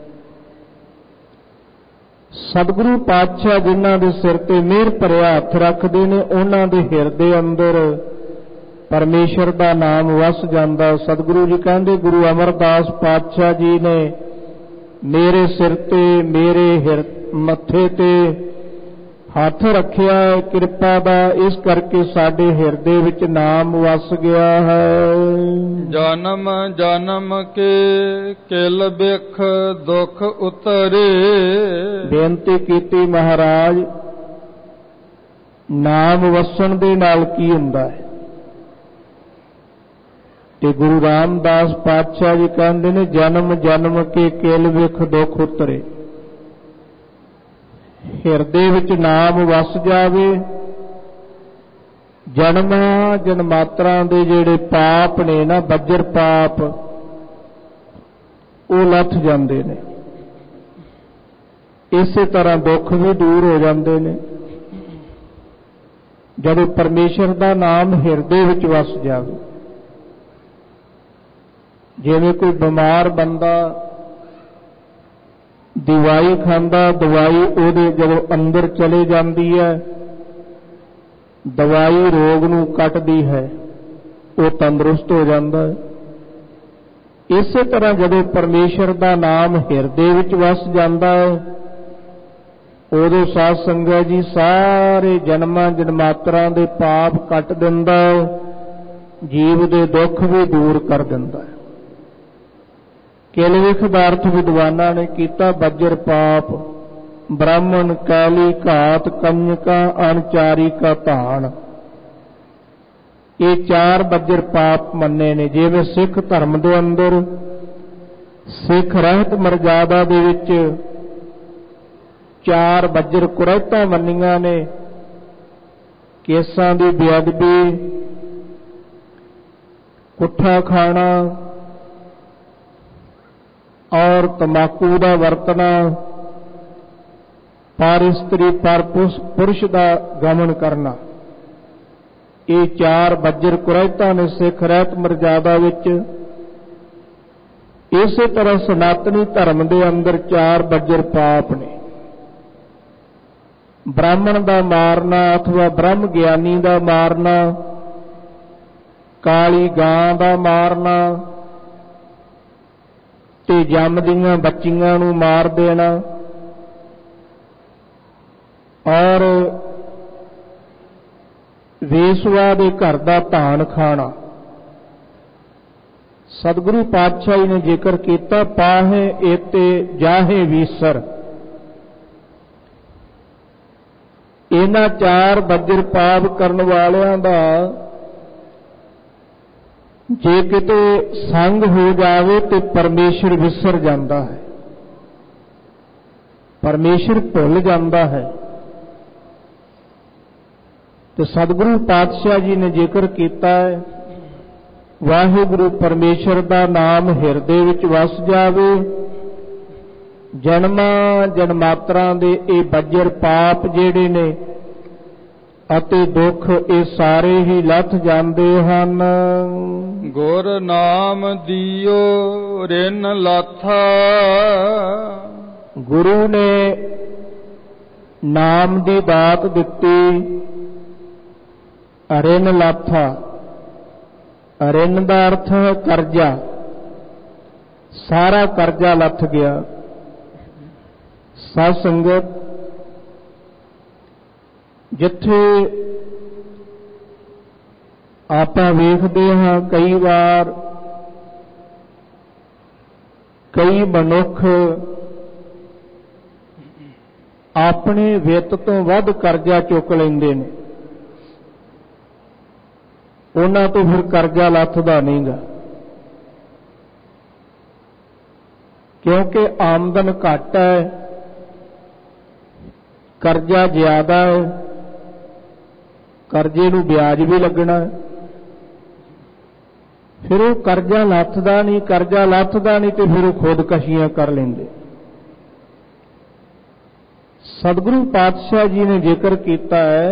ਸਤਿਗੁਰੂ ਪਾਤਸ਼ਾਹ ਜਿਨ੍ਹਾਂ ਦੇ ਸਿਰ ਤੇ ਮਿਹਰ ਭਰਿਆ ਹੱਥ ਰੱਖਦੇ ਨੇ, ਉਹਨਾਂ ਦੇ ਹਿਰਦੇ ਅੰਦਰ ਪਰਮੇਸ਼ਰ ਦਾ ਨਾਮ ਵਸ ਜਾਂਦਾ। ਸਤਿਗੁਰੂ ਜੀ ਕਹਿੰਦੇ, ਗੁਰੂ ਅਮਰਦਾਸ ਪਾਤਸ਼ਾਹ ਜੀ ਨੇ ਮੇਰੇ ਸਿਰ ਤੇ, ਮੇਰੇ ਮੱਥੇ ਤੇ ਹੱਥ ਰੱਖਿਆ ਕਿਰਪਾ ਦਾ, ਇਸ ਕਰਕੇ ਸਾਡੇ ਹਿਰਦੇ ਵਿੱਚ ਨਾਮ ਵਸ ਗਿਆ ਹੈ। ਜਨਮ ਜਨਮ ਕੇ ਕਿਲ ਬਿਖ ਦੁਖ ਉਤਰੇ। ਬੇਨਤੀ ਕੀਤੀ, ਮਹਾਰਾਜ ਨਾਮ ਵਸਣ ਦੇ ਨਾਲ ਕੀ ਹੁੰਦਾ ਹੈ? ਤੇ ਗੁਰੂ ਰਾਮਦਾਸ ਪਾਤਸ਼ਾਹ ਜੀ ਕਹਿੰਦੇ ਨੇ, ਜਨਮ ਜਨਮ ਕੇ ਕਿਲ ਵਿਖ ਦੁਖ ਉਤਰੇ। ਹਿਰਦੇ ਵਿੱਚ ਨਾਮ ਵਸ ਜਾਵੇ, ਜਨਮਾਂ ਜਨਮਾਤਰਾਂ ਦੇ ਜਿਹੜੇ ਪਾਪ ਨੇ ਨਾ, ਬੱਜਰ ਪਾਪ, ਉਹ ਲੱਥ ਜਾਂਦੇ ਨੇ। ਇਸੇ ਤਰ੍ਹਾਂ ਦੁੱਖ ਵੀ ਦੂਰ ਹੋ ਜਾਂਦੇ ਨੇ ਜਦੋਂ ਪਰਮੇਸ਼ਰ ਦਾ ਨਾਮ ਹਿਰਦੇ ਵਿੱਚ ਵਸ ਜਾਵੇ। ਜਿਵੇਂ ਕੋਈ ਬਿਮਾਰ ਬੰਦਾ ਦਵਾਈ ਖਾਂਦਾ, ਦਵਾਈ ਉਹਦੇ ਜਦੋਂ ਅੰਦਰ ਚਲੇ ਜਾਂਦੀ ਹੈ, ਦਵਾਈ ਰੋਗ ਨੂੰ ਕੱਟਦੀ ਹੈ, ਉਹ ਤੰਦਰੁਸਤ ਹੋ ਜਾਂਦਾ ਹੈ। ਇਸੇ ਤਰ੍ਹਾਂ ਜਦੋਂ ਪਰਮੇਸ਼ਰ ਦਾ ਨਾਮ ਹਿਰਦੇ ਵਿੱਚ ਵਸ ਜਾਂਦਾ ਹੈ, ਉਦੋਂ ਸਾਧ ਸੰਗਤ ਜੀ ਸਾਰੇ ਜਨਮਾਂ ਜਨਮਾਤਰਾਂ ਦੇ ਪਾਪ ਕੱਟ ਦਿੰਦਾ ਹੈ, ਜੀਵ ਦੇ ਦੁੱਖ ਵੀ ਦੂਰ ਕਰ ਦਿੰਦਾ ਹੈ। ਕਿਲ ਵਿਖ ਦਾ ਅਰਥ ਵਿਦਵਾਨਾਂ ਨੇ ਕੀਤਾ ਬੱਜਰ ਪਾਪ, ਬ੍ਰਾਹਮਣ, ਕਾਲੀ, ਘਾਤ, ਕੰਜਕਾਂ, ਅਣਚਾਰੀ ਕਾ ਧਾਨ। ਇਹ ਚਾਰ ਬੱਜਰ ਪਾਪ ਮੰਨੇ ਨੇ। ਜਿਵੇਂ ਸਿੱਖ ਧਰਮ ਦੇ ਅੰਦਰ ਸਿੱਖ ਰਹਿਤ ਮਰਜ਼ਾਦਾ ਦੇ ਵਿੱਚ ਚਾਰ ਬੱਜਰ ਕੁਰੈਤਾਂ ਮੰਨੀਆਂ ਨੇ, ਕੇਸਾਂ ਦੀ ਬੇਅਦਬੀ, ਕੁੱਠਾ ਖਾਣਾ ਔਰ ਤਮਾਕੂ ਦਾ ਵਰਤਣਾ, ਪਰ ਇਸਤਰੀ ਪਰ ਪੁਰਸ਼ ਦਾ ਗਮਨ ਕਰਨਾ। ਇਹ ਚਾਰ ਬੱਜਰ ਕੁਰੈਤਾਂ ਨੇ ਸਿੱਖ ਰਹਿਤ ਮਰਜ਼ਾਦਾ ਵਿੱਚ। ਇਸੇ ਤਰ੍ਹਾਂ ਸਨਾਤਨੀ ਧਰਮ ਦੇ ਅੰਦਰ ਚਾਰ ਬੱਜਰ ਪਾਪ ਨੇ। ਬ੍ਰਾਹਮਣ ਦਾ ਮਾਰਨਾ ਅਥਵਾ ਬ੍ਰਹਮ ਗਿਆਨੀ ਦਾ ਮਾਰਨਾ, ਕਾਲੀ ਗਾਂ ਦਾ ਮਾਰਨਾ ਤੇ ਜੰਮਦੀਆਂ ਬੱਚੀਆਂ ਨੂੰ ਮਾਰ ਦੇਣਾ, ਔਰ ਵੇਸਵਾ ਦੇ ਘਰ ਦਾ ਧਾਨ ਖਾਣਾ। ਸਤਿਗੁਰੂ ਪਾਤਸ਼ਾਹ ਜੀ ਨੇ ਜ਼ਿਕਰ ਕੀਤਾ, ਪਾਹੇ ਏਤੇ ਜਾਹੇ ਵੀਸਰ। ਇਹਨਾਂ ਚਾਰ ਬੱਜਰ ਪਾਪ ਕਰਨ ਵਾਲਿਆਂ ਦਾ ਜੇ ਕਿਤੇ ਸੰਗ ਹੋ ਜਾਵੇ ਤੇ ਪਰਮੇਸ਼ਰ ਵਿਸਰ ਜਾਂਦਾ ਹੈ, ਪਰਮੇਸ਼ਰ ਭੁੱਲ ਜਾਂਦਾ ਹੈ। ਤੇ ਸਤਿਗੁਰੂ ਪਾਤਸ਼ਾਹ ਜੀ ਨੇ ਜ਼ਿਕਰ ਕੀਤਾ ਹੈ, ਵਾਹਿਗੁਰੂ ਪਰਮੇਸ਼ਰ ਦਾ ਨਾਮ ਹਿਰਦੇ ਵਿੱਚ ਵਸ ਜਾਵੇ, ਜਨਮਾਂ ਜਨਮਾਤਰਾਂ ਦੇ ਇਹ ਬੱਜਰ ਪਾਪ ਜਿਹੜੇ ਨੇ ਅਤੇ ਦੁੱਖ, ਇਹ ਸਾਰੇ ਹੀ ਲੱਥ ਜਾਂਦੇ ਹਨ। ਗੁਰ ਨਾਮ ਦਿਓ ਰਿਨ ਲਾਥਾ। ਗੁਰੂ ਨੇ ਨਾਮ ਦੀ ਦਾਤ ਦਿੱਤੀ, ਰਿਨ ਲਾਥਾ। ਰਿਨ ਦਾ ਅਰਥ ਹੈ ਕਰਜ਼ਾ, ਸਾਰਾ ਕਰਜ਼ਾ ਲੱਥ ਗਿਆ। ਸਾਧ ਸੰਗਤ, ਜਿੱਥੇ ਆਪਾਂ ਵੇਖਦੇ ਹਾਂ ਕਈ ਵਾਰ ਕਈ ਮਨੁੱਖ ਆਪਣੇ ਵਿੱਤ ਤੋਂ ਵੱਧ ਕਰਜ਼ਾ ਚੁੱਕ ਲੈਂਦੇ ਨੇ, ਉਹਨਾਂ ਤੋਂ ਫਿਰ ਕਰਜ਼ਾ ਲੱਥਦਾ ਨਹੀਂਗਾ, ਕਿਉਂਕਿ ਆਮਦਨ ਘੱਟ ਹੈ, ਕਰਜ਼ਾ ਜ਼ਿਆਦਾ ਹੈ, ਕਰਜ਼ੇ ਨੂੰ ਵਿਆਜ ਵੀ ਲੱਗਣਾ, ਫਿਰ ਉਹ ਕਰਜ਼ਾ ਲੱਥਦਾ ਨਹੀਂ। ਕਰਜ਼ਾ ਲੱਥਦਾ ਨਹੀਂ ਤੇ ਫਿਰ ਉਹ ਖੁਦਕਸ਼ੀਆਂ ਕਰ ਲੈਂਦੇ। ਸਤਿਗੁਰੂ ਪਾਤਸ਼ਾਹ ਜੀ ਨੇ ਜ਼ਿਕਰ ਕੀਤਾ ਹੈ,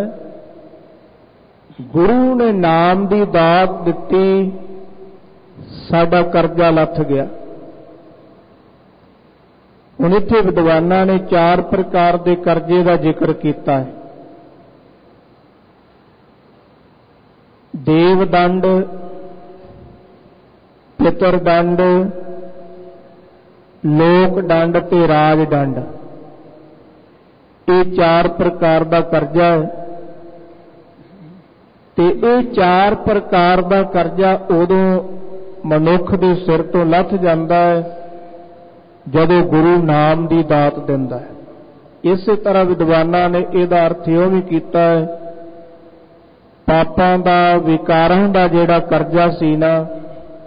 ਗੁਰੂ ਨੇ ਨਾਮ ਦੀ ਦਾਤ ਦਿੱਤੀ, ਸਾਡਾ ਕਰਜ਼ਾ ਲੱਥ ਗਿਆ। ਹੁਣ ਇੱਥੇ ਵਿਦਵਾਨਾਂ ਨੇ ਚਾਰ ਪ੍ਰਕਾਰ ਦੇ ਕਰਜ਼ੇ ਦਾ ਜ਼ਿਕਰ ਕੀਤਾ ਹੈ। ਦੇਵ ਦੰਡ, ਪਿਤਰ ਦੰਡ, ਲੋਕ ਦੰਡ ਤੇ ਰਾਜ ਦੰਡ। ਇਹ ਚਾਰ ਪ੍ਰਕਾਰ ਦਾ ਕਰਜ਼ਾ ਹੈ ਤੇ ਇਹ ਚਾਰ ਪ੍ਰਕਾਰ ਦਾ ਕਰਜ਼ਾ ਉਦੋਂ ਮਨੁੱਖ ਦੇ ਸਿਰ ਤੋਂ ਲੱਥ ਜਾਂਦਾ ਹੈ ਜਦੋਂ ਗੁਰੂ ਨਾਮ ਦੀ ਦਾਤ ਦਿੰਦਾ ਹੈ। ਇਸੇ ਤਰ੍ਹਾਂ ਵਿਦਵਾਨਾਂ ਨੇ ਇਹਦਾ ਅਰਥ ਇਉਂ ਵੀ ਕੀਤਾ ਹੈ, ਪਾਪਾਂ ਦਾ, ਵਿਕਾਰਾਂ ਦਾ ਜਿਹੜਾ ਕਰਜ਼ਾ ਸੀ ਨਾ,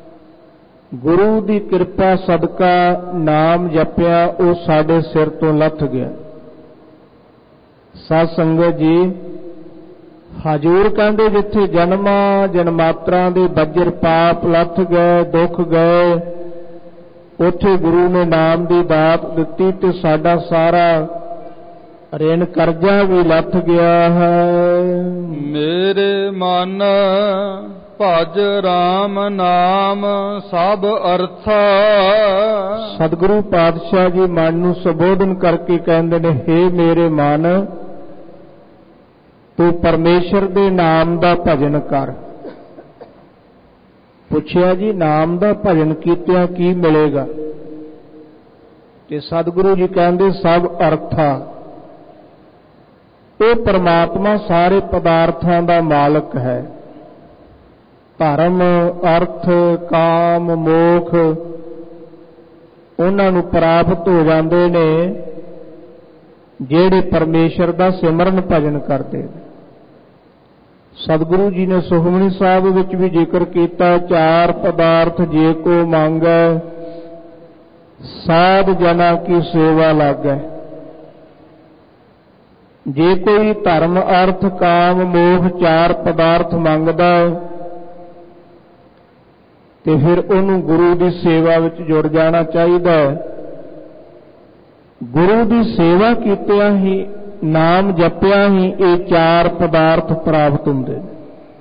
ਗੁਰੂ ਦੀ ਕਿਰਪਾ ਸਦਕਾ ਨਾਮ ਜਪਿਆ ਉਹ ਸਾਡੇ ਸਿਰ ਤੋਂ ਲੱਥ ਗਿਆ। ਸਾਧ ਸੰਗਤ ਜੀ, ਹਜ਼ੂਰ ਕਹਿੰਦੇ ਜਿੱਥੇ ਜਨਮਾਂ ਜਨਮਾਤਰਾਂ ਦੇ ਬੱਜਰ ਪਾਪ ਲੱਥ ਗਏ, ਦੁੱਖ ਗਏ, ਉੱਥੇ ਗੁਰੂ ਨੇ ਨਾਮ ਦੀ ਦਾਤ ਦਿੱਤੀ ਤੇ ਸਾਡਾ ਸਾਰਾ ਰਿਣ ਕਰਜ਼ਾ ਵੀ ਲੱਥ ਗਿਆ ਹੈ। ਮੇਰੇ ਮਨ ਭਜ ਰਾਮ ਨਾਮ ਸਭ ਅਰਥਾ। ਸਤਿਗੁਰੂ ਪਾਤਸ਼ਾਹ ਜੀ ਮਨ ਨੂੰ ਸੰਬੋਧਨ ਕਰਕੇ ਕਹਿੰਦੇ ਨੇ, ਹੇ ਮੇਰੇ ਮਨ, ਤੂੰ ਪਰਮੇਸ਼ਰ ਦੇ ਨਾਮ ਦਾ ਭਜਨ ਕਰ। ਪੁੱਛਿਆ ਜੀ ਨਾਮ ਦਾ ਭਜਨ ਕੀਤਿਆਂ ਕੀ ਮਿਲੇਗਾ? ਤੇ ਸਤਿਗੁਰੂ ਜੀ ਕਹਿੰਦੇ ਸਭ ਅਰਥਾ। ਉਹ ਪਰਮਾਤਮਾ ਸਾਰੇ ਪਦਾਰਥਾਂ ਦਾ ਮਾਲਕ ਹੈ। ਧਰਮ, ਅਰਥ, ਕਾਮ, ਮੋਖ ਉਹਨਾਂ ਨੂੰ ਪ੍ਰਾਪਤ ਹੋ ਜਾਂਦੇ ਨੇ ਜਿਹੜੇ ਪਰਮੇਸ਼ਰ ਦਾ ਸਿਮਰਨ ਭਜਨ ਕਰਦੇ ਨੇ। ਸਤਿਗੁਰੂ ਜੀ ਨੇ ਸੁਖਮਨੀ ਸਾਹਿਬ ਵਿੱਚ ਵੀ ਜ਼ਿਕਰ ਕੀਤਾ, ਚਾਰ ਪਦਾਰਥ ਜੇ ਕੋ ਮੰਗੈ ਸਾਧ ਜਨਾ ਕੀ ਸੇਵਾ ਲਾਗੈ। ਜੇ ਕੋਈ ਧਰਮ, ਅਰਥ, ਕਾਮ, ਮੋਹ ਚਾਰ ਪਦਾਰਥ ਮੰਗਦਾ ਤੇ ਫਿਰ ਉਹਨੂੰ ਗੁਰੂ ਦੀ ਸੇਵਾ ਵਿੱਚ ਜੁੜ ਜਾਣਾ ਚਾਹੀਦਾ ਹੈ। ਗੁਰੂ ਦੀ ਸੇਵਾ ਕੀਤਿਆਂ ਹੀ, ਨਾਮ ਜਪਿਆ ਹੀ ਇਹ ਚਾਰ ਪਦਾਰਥ ਪ੍ਰਾਪਤ ਹੁੰਦੇ ਨੇ।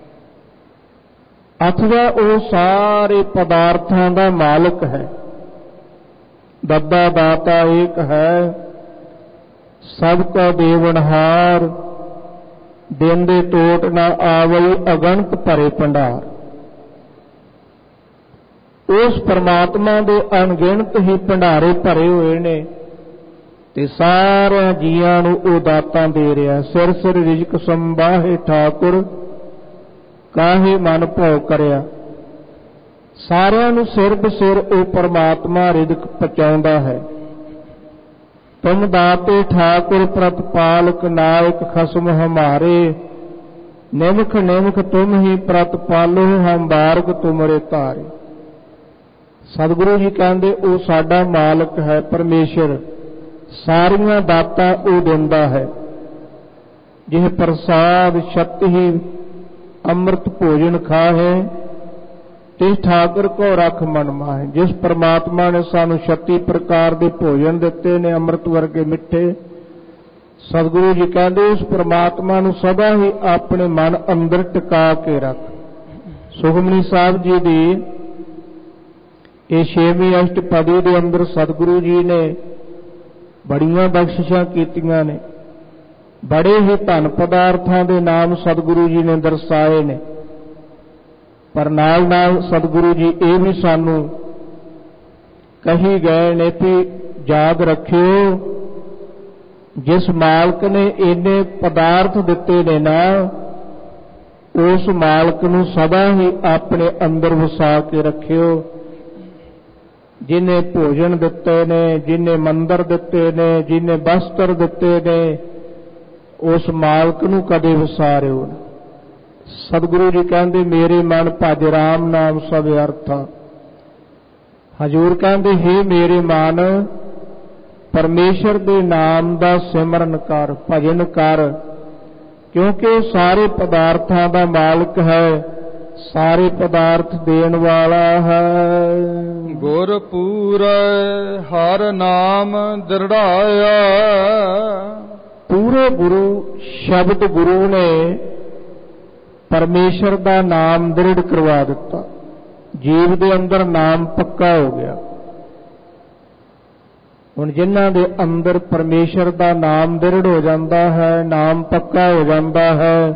ਅਥਵਾ ਉਹ ਸਾਰੇ ਪਦਾਰਥਾਂ ਦਾ ਮਾਲਕ ਹੈ। ਦੱਦਾ ਦਾਤਾ ਏਕ ਹੈ, ਸਭ ਕਾ ਦੇਵਨਹਾਰ, ਦਿਨ ਦੇ ਟੋਟ ਨਾ ਆਵਈ, ਅਗਣਤ ਭਰੇ ਭੰਡਾਰ। ਉਸ ਪਰਮਾਤਮਾ ਦੇ ਅਣਗਿਣਤ ਹੀ ਭੰਡਾਰੇ ਭਰੇ ਹੋਏ ਨੇ ਤੇ ਸਾਰਿਆਂ ਜੀਆਂ ਨੂੰ ਉਹ ਦਾਤਾਂ ਦੇ ਰਿਹਾ। ਸਿਰ ਸਿਰ ਰਿਜ਼ਕ ਸੰਭਾਹੇ ਠਾਕੁਰ, ਕਾਹੇ ਮਨ ਭਉ ਕਰਿਆ। ਸਾਰਿਆਂ ਨੂੰ ਸਿਰ ਬਸਿਰ ਉਹ ਪਰਮਾਤਮਾ ਰਿਜ਼ਕ ਪਹੁੰਚਾਉਂਦਾ ਹੈ। ਤੁਮ ਦਾਤੇ ਠਾਕੁਰ ਪ੍ਰਤਪਾਲਕ, ਨਾਇਕ ਖਸਮ ਹਮਾਰੇ, ਨਿਮਖ ਨਿਮਖ ਤੁਮ ਹੀ ਪ੍ਰਤਪਾਲੋ, ਹਮ ਬਾਰਕ ਤੁਮਰੇ ਧਾਰੇ। ਸਤਿਗੁਰੂ ਜੀ ਕਹਿੰਦੇ ਉਹ ਸਾਡਾ ਮਾਲਕ ਹੈ ਪਰਮੇਸ਼ਰ, ਸਾਰੀਆਂ ਦਾਤਾਂ ਉਹ ਦਿੰਦਾ ਹੈ। ਜਿਹ ਪ੍ਰਸਾਦ ਛਤ ਹੀ ਅੰਮ੍ਰਿਤ ਭੋਜਨ ਖਾਹੇ, ਤੇ ਠਾਕੁਰ ਕੋ ਰਖ ਮਨ ਮਾਹੇ। ਜਿਸ ਪਰਮਾਤਮਾ ਨੇ ਸਾਨੂੰ ਛੱਤੀ ਪ੍ਰਕਾਰ ਦੇ ਭੋਜਨ ਦਿੱਤੇ ਨੇ, ਅੰਮ੍ਰਿਤ ਵਰਗੇ ਮਿੱਠੇ, ਸਤਿਗੁਰੂ ਜੀ ਕਹਿੰਦੇ ਉਸ ਪਰਮਾਤਮਾ ਨੂੰ ਸਦਾ ਹੀ ਆਪਣੇ ਮਨ ਅੰਦਰ ਟਿਕਾ ਕੇ ਰੱਖ। ਸੁਖਮਨੀ ਸਾਹਿਬ ਜੀ ਦੀ ਇਹ ਛੇਵੀਂ ਅਸ਼ਟਪਦੀ ਦੇ ਅੰਦਰ ਸਤਿਗੁਰੂ ਜੀ ਨੇ ਬੜੀਆਂ ਬਖਸ਼ਿਸ਼ਾਂ ਕੀਤੀਆਂ ਨੇ। ਬੜੇ ਹੀ ਧਨ ਪਦਾਰਥਾਂ ਦੇ ਨਾਮ ਸਤਿਗੁਰੂ ਜੀ ਨੇ ਦਰਸਾਏ ਨੇ। ਪਰ ਨਾਲ ਨਾਲ ਸਤਿਗੁਰੂ ਜੀ ਇਹ ਵੀ ਸਾਨੂੰ ਕਹੀ ਗਏ ਨੇ ਕਿ ਯਾਦ ਰੱਖਿਓ, ਜਿਸ ਮਾਲਕ ਨੇ ਇੰਨੇ ਪਦਾਰਥ ਦਿੱਤੇ ਨੇ ਨਾ, ਉਸ ਮਾਲਕ ਨੂੰ ਸਦਾ ਹੀ ਆਪਣੇ ਅੰਦਰ ਵਸਾ ਕੇ ਰੱਖਿਓ। ਜਿਨੇ ਭੋਜਨ ਦਿੱਤੇ ਨੇ, ਜਿਨੇ ਮੰਦਰ ਦਿੱਤੇ ਨੇ, ਜਿਨੇ ਵਸਤਰ ਦਿੱਤੇ ਨੇ, ਉਸ ਮਾਲਕ ਨੂੰ ਕਦੇ ਵਿਸਾਰਿਓ ਨਾ। ਸਤਿਗੁਰੂ ਜੀ ਕਹਿੰਦੇ ਮੇਰੇ ਮਨ ਭਜ ਰਾਮ ਨਾਮ ਸਭ ਅਰਥਾ। ਹਜ਼ੂਰ ਕਹਿੰਦੇ ਹੇ ਮੇਰੇ ਮਨ, ਪਰਮੇਸ਼ਰ ਦੇ ਨਾਮ ਦਾ ਸਿਮਰਨ ਕਰ, ਭਜਨ ਕਰ, ਕਿਉਂਕਿ ਉਹ ਸਾਰੇ ਪਦਾਰਥਾਂ ਦਾ ਮਾਲਕ ਹੈ, ਸਾਰੇ ਪਦਾਰਥ ਦੇਣ ਵਾਲਾ ਹੈ। ਗੁਰ ਪੂਰੈ ਹਰ ਨਾਮ ਦ੍ਰਿੜਾਇਆ। ਪੂਰੇ ਗੁਰੂ ਸ਼ਬਦ ਗੁਰੂ ਨੇ ਪਰਮੇਸ਼ਰ ਦਾ ਨਾਮ ਦ੍ਰਿੜ ਕਰਵਾ ਦਿੱਤਾ। ਜੀਵ ਦੇ ਅੰਦਰ ਨਾਮ ਪੱਕਾ ਹੋ ਗਿਆ। ਹੁਣ ਜਿਨ੍ਹਾਂ ਦੇ ਅੰਦਰ ਪਰਮੇਸ਼ਰ ਦਾ ਨਾਮ ਦ੍ਰਿੜ ਹੋ ਜਾਂਦਾ ਹੈ, ਨਾਮ ਪੱਕਾ ਹੋ ਜਾਂਦਾ ਹੈ,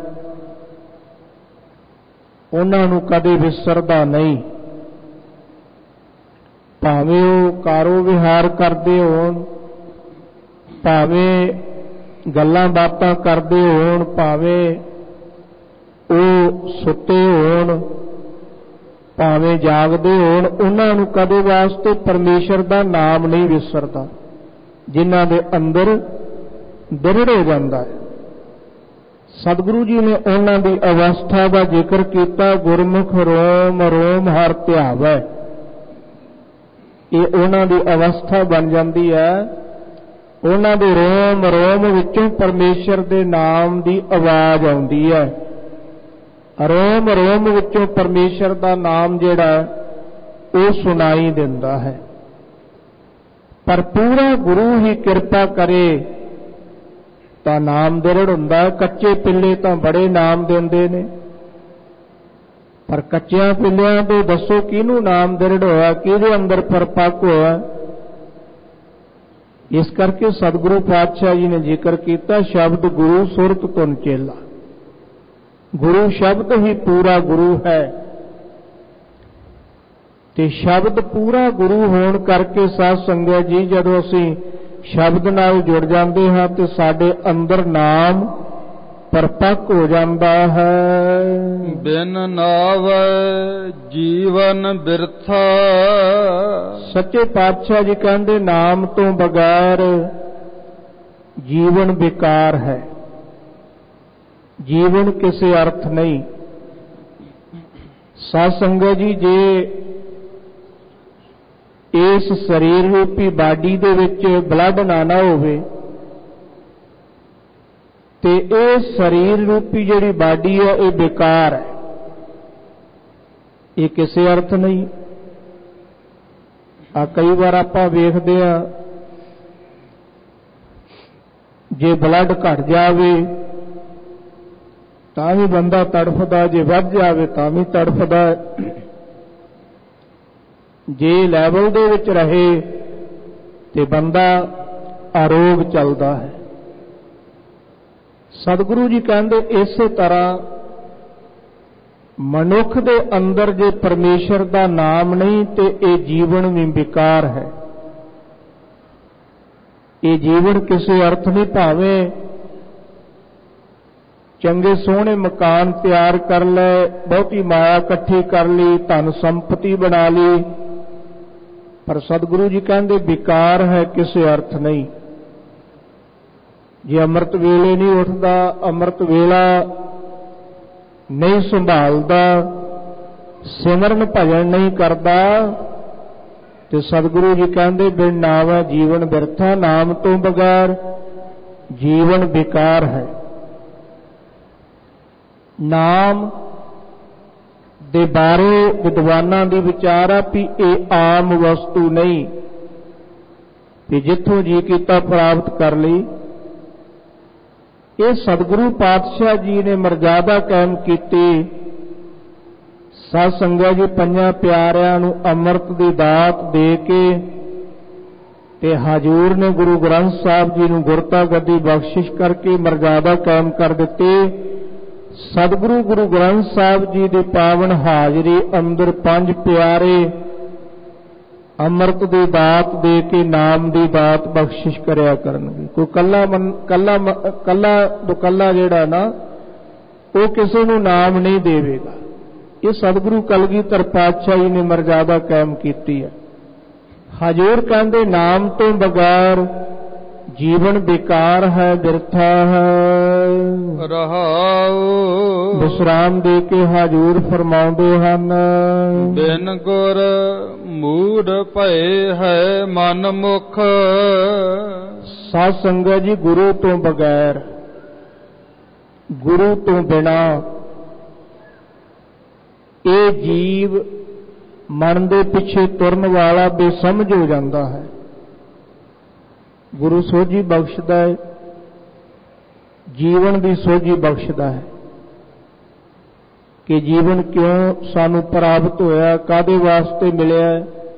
ਉਹਨਾਂ ਨੂੰ ਕਦੇ ਵਿਸਰਦਾ ਨਹੀਂ। ਭਾਵੇਂ ਉਹ ਕਾਰੋ ਵਿਹਾਰ ਕਰਦੇ ਹੋਣ, ਭਾਵੇਂ ਗੱਲਾਂ ਬਾਤਾਂ ਕਰਦੇ ਹੋਣ, ਭਾਵੇਂ ਉਹ ਸੁੱਤੇ ਹੋਣ, ਭਾਵੇਂ ਜਾਗਦੇ ਹੋਣ, ਉਹਨਾਂ ਨੂੰ ਕਦੇ ਵਾਸਤੇ ਪਰਮੇਸ਼ਰ ਦਾ ਨਾਮ ਨਹੀਂ ਵਿਸਰਦਾ। ਜਿਨ੍ਹਾਂ ਦੇ ਅੰਦਰ ਦ੍ਰਿੜ ਹੋ ਜਾਂਦਾ ਹੈ। ਸਤਿਗੁਰੂ ਜੀ ਨੇ ਉਹਨਾਂ ਦੀ ਅਵਸਥਾ ਦਾ ਜ਼ਿਕਰ ਕੀਤਾ, ਗੁਰਮੁਖ ਰੋਮ ਰੋਮ ਹਰ ਧਿਆਵੈ। ਇਹ ਉਹਨਾਂ ਦੀ ਅਵਸਥਾ ਬਣ ਜਾਂਦੀ ਹੈ। ਉਹਨਾਂ ਦੇ ਰੋਮ ਰੋਮ ਵਿੱਚੋਂ ਪਰਮੇਸ਼ਰ ਦੇ ਨਾਮ ਦੀ ਆਵਾਜ਼ ਆਉਂਦੀ ਹੈ। ਰੋਮ ਰੋਮ ਵਿੱਚੋਂ ਪਰਮੇਸ਼ਰ ਦਾ ਨਾਮ ਜਿਹੜਾ ਉਹ ਸੁਣਾਈ ਦਿੰਦਾ ਹੈ। ਪਰ ਪੂਰਾ ਗੁਰੂ ਹੀ ਕਿਰਪਾ ਕਰੇ ਤਾਂ ਨਾਮ ਦ੍ਰਿੜ ਹੁੰਦਾ। ਕੱਚੇ ਪਿੱਲੇ ਤਾਂ ਬੜੇ ਨਾਮ ਦਿੰਦੇ ਨੇ, ਪਰ ਕੱਚਿਆਂ ਪਿੱਲਿਆਂ ਤੋਂ ਦੱਸੋ ਕਿਹਨੂੰ ਨਾਮ ਦ੍ਰਿੜ ਹੋਇਆ, ਕਿਹਦੇ ਅੰਦਰ ਪਰਪੱਕ ਹੋਇਆ। ਇਸ ਕਰਕੇ ਸਤਿਗੁਰੂ ਪਾਤਸ਼ਾਹ ਜੀ ਨੇ ਜ਼ਿਕਰ ਕੀਤਾ, ਸ਼ਬਦ ਗੁਰੂ ਸੁਰਤ ਧੁਨ ਚੇਲਾ। ਗੁਰੂ ਸ਼ਬਦ ਹੀ ਪੂਰਾ ਗੁਰੂ ਹੈ ਤੇ ਸ਼ਬਦ ਪੂਰਾ ਗੁਰੂ ਹੋਣ ਕਰਕੇ ਸਾਧ ਸੰਗਤ ਜੀ ਜਦੋਂ ਅਸੀਂ ਸ਼ਬਦ ਨਾਲ ਜੁੜ ਜਾਂਦੇ ਹਾਂ ਤੇ ਸਾਡੇ ਅੰਦਰ ਨਾਮ ਪਰਪੱਕ ਹੋ ਜਾਂਦਾ ਹੈ। ਬਿਨ ਨਾਵੈ ਜੀਵਨ ਬਿਰਥਾ। ਸੱਚੇ ਪਾਤਸ਼ਾਹ ਜੀ ਕਹਿੰਦੇ ਨਾਮ ਤੋਂ ਬਗੈਰ ਜੀਵਨ ਬੇਕਾਰ ਹੈ, ਜੀਵਨ ਕਿਸੇ ਅਰਥ ਨਹੀਂ। ਸਾਧ ਸੰਗਤ ਜੀ ਜੇ ਇਸ ਸਰੀਰ ਰੂਪੀ ਬਾਡੀ ਦੇ ਵਿੱਚ ਬਲੱਡ ਨਾ ਨਾ ਹੋਵੇ ਤੇ ਇਹ ਸਰੀਰ ਰੂਪੀ ਜਿਹੜੀ ਬਾਡੀ ਹੈ ਇਹ ਬੇਕਾਰ ਹੈ, ਇਹ ਕਿਸੇ ਅਰਥ ਨਹੀਂ। ਆ ਕਈ ਵਾਰ ਆਪਾਂ ਵੇਖਦੇ ਆ ਜੇ ਬਲੱਡ ਘਟ ਜਾਵੇ ਤਾਂ ਵੀ ਬੰਦਾ ਤੜਫਦਾ, ਜੇ ਵੱਧ ਜਾਵੇ ਤਾਂ ਵੀ ਤੜਫਦਾ। ਜੇ ਲੈਵਲ ਦੇ ਵਿੱਚ ਰਹੇ ਤੇ ਬੰਦਾ ਅਰੋਗ ਚੱਲਦਾ ਹੈ। ਸਤਿਗੁਰੂ ਜੀ ਕਹਿੰਦੇ ਇਸੇ ਤਰ੍ਹਾਂ ਮਨੁੱਖ ਦੇ ਅੰਦਰ ਜੇ ਪਰਮੇਸ਼ਰ ਦਾ ਨਾਮ ਨਹੀਂ ਤੇ ਇਹ ਜੀਵਨ ਵੀ ਬੇਕਾਰ ਹੈ। ਇਹ ਜੀਵਨ ਕਿਸੇ ਅਰਥ ਨਹੀਂ। ਭਾਵੇਂ ਚੰਗੇ ਸੋਹਣੇ ਮਕਾਨ ਤਿਆਰ ਕਰ ਲੈ, ਬਹੁਤੀ ਮਾਇਆ ਇਕੱਠੀ ਕਰ ਲਈ, ਧਨ ਸੰਪਤੀ ਬਣਾ ਲਈ, ਪਰ ਸਤਿਗੁਰੂ ਜੀ ਕਹਿੰਦੇ ਬੇਕਾਰ ਹੈ, ਕਿਸੇ ਅਰਥ ਨਹੀਂ। ਜੇ ਅੰਮ੍ਰਿਤ ਵੇਲੇ ਨਹੀਂ ਉੱਠਦਾ, ਅੰਮ੍ਰਿਤ ਵੇਲਾ ਨਹੀਂ ਸੰਭਾਲਦਾ, ਸਿਮਰਨ ਭਜਨ ਨਹੀਂ ਕਰਦਾ ਤੇ ਸਤਿਗੁਰੂ ਜੀ ਕਹਿੰਦੇ ਬਿਨ ਨਾਮ ਜੀਵਨ ਬਿਰਥਾ। ਨਾਮ ਤੋਂ ਬਗੈਰ ਜੀਵਨ ਬੇਕਾਰ ਹੈ। ਨਾਮ ਦੇ ਬਾਰੇ ਵਿਦਵਾਨਾਂ ਦੀ ਵਿਚਾਰ ਆ ਵੀ ਇਹ ਆਮ ਵਸਤੂ ਨਹੀਂ ਕਿ ਜਿੱਥੋਂ ਜੀ ਕੀਤਾ ਪ੍ਰਾਪਤ ਕਰ ਲਈ। ਇਹ ਸਤਿਗੁਰੂ ਪਾਤਸ਼ਾਹ ਜੀ ਨੇ ਮਰਜ਼ਾਦਾ ਕਾਇਮ ਕੀਤੀ। ਸਾਧ ਸੰਗਤ ਜੀ ਪੰਜਾਂ ਪਿਆਰਿਆਂ ਨੂੰ ਅੰਮ੍ਰਿਤ ਦੀ ਦਾਤ ਦੇ ਕੇ ਤੇ ਹਜ਼ੂਰ ਨੇ ਗੁਰੂ ਗ੍ਰੰਥ ਸਾਹਿਬ ਜੀ ਨੂੰ ਗੁਰਤਾ ਗੱਦੀ ਬਖਸ਼ਿਸ਼ ਕਰਕੇ ਮਰਜ਼ਾਦਾ ਕਾਇਮ ਕਰ ਦਿੱਤੀ। ਸਤਿਗੁਰੂ ਗੁਰੂ ਗ੍ਰੰਥ ਸਾਹਿਬ ਜੀ ਦੀ ਪਾਵਨ ਹਾਜ਼ਰੀ ਅੰਦਰ ਪੰਜ ਪਿਆਰੇ ਅੰਮ੍ਰਿਤ ਦੀ ਦਾਤ ਦੇ ਕੇ ਨਾਮ ਦੀ ਦਾਤ ਬਖਸ਼ਿਸ਼ ਕਰਿਆ ਕਰਨਗੇ। ਕੋਈ ਕੱਲਾ ਕੱਲਾ ਕੱਲਾ ਦੁਕੱਲਾ ਜਿਹੜਾ ਨਾ ਉਹ ਕਿਸੇ ਨੂੰ ਨਾਮ ਨਹੀਂ ਦੇਵੇਗਾ। ਇਹ ਸਤਿਗੁਰੂ ਕਲਗੀਧਰ ਪਾਤਸ਼ਾਹ ਜੀ ਨੇ ਮਰਜ਼ਾਦਾ ਕਾਇਮ ਕੀਤੀ ਹੈ। ਹਜ਼ੂਰ ਕਹਿੰਦੇ ਨਾਮ ਤੋਂ ਬਗੈਰ ਜੀਵਨ ਬੇਕਾਰ ਹੈ, ਬਿਰਥਾ ਹੈ। ਰਹਾਉ ਵਿਸਰਾਮ ਦੇ ਕੇ ਹਜ਼ੂਰ ਫਰਮਾਉਂਦੇ ਹਨ, ਬਿਨ ਗੁਰ ਮੂੜ ਭਏ ਹੈ ਮਨ ਮੁਖ। ਸਾਧ ਸੰਗਤ ਜੀ ਗੁਰੂ ਤੋਂ ਬਗੈਰ, ਗੁਰੂ ਤੋਂ ਬਿਨਾ ਇਹ ਜੀਵ ਮਨ ਦੇ ਪਿੱਛੇ ਤੁਰਨ ਵਾਲਾ ਬੇਸਮਝ ਹੋ ਜਾਂਦਾ ਹੈ। ਗੁਰੂ ਸੋਝੀ ਬਖਸ਼ਦਾ ਹੈ, ਜੀਵਨ ਦੀ ਸੋਝੀ ਬਖਸ਼ਦਾ ਹੈ ਕਿ ਜੀਵਨ ਕਿਉਂ ਸਾਨੂੰ ਪ੍ਰਾਪਤ ਹੋਇਆ, ਕਾਹਦੇ ਵਾਸਤੇ ਮਿਲਿਆ।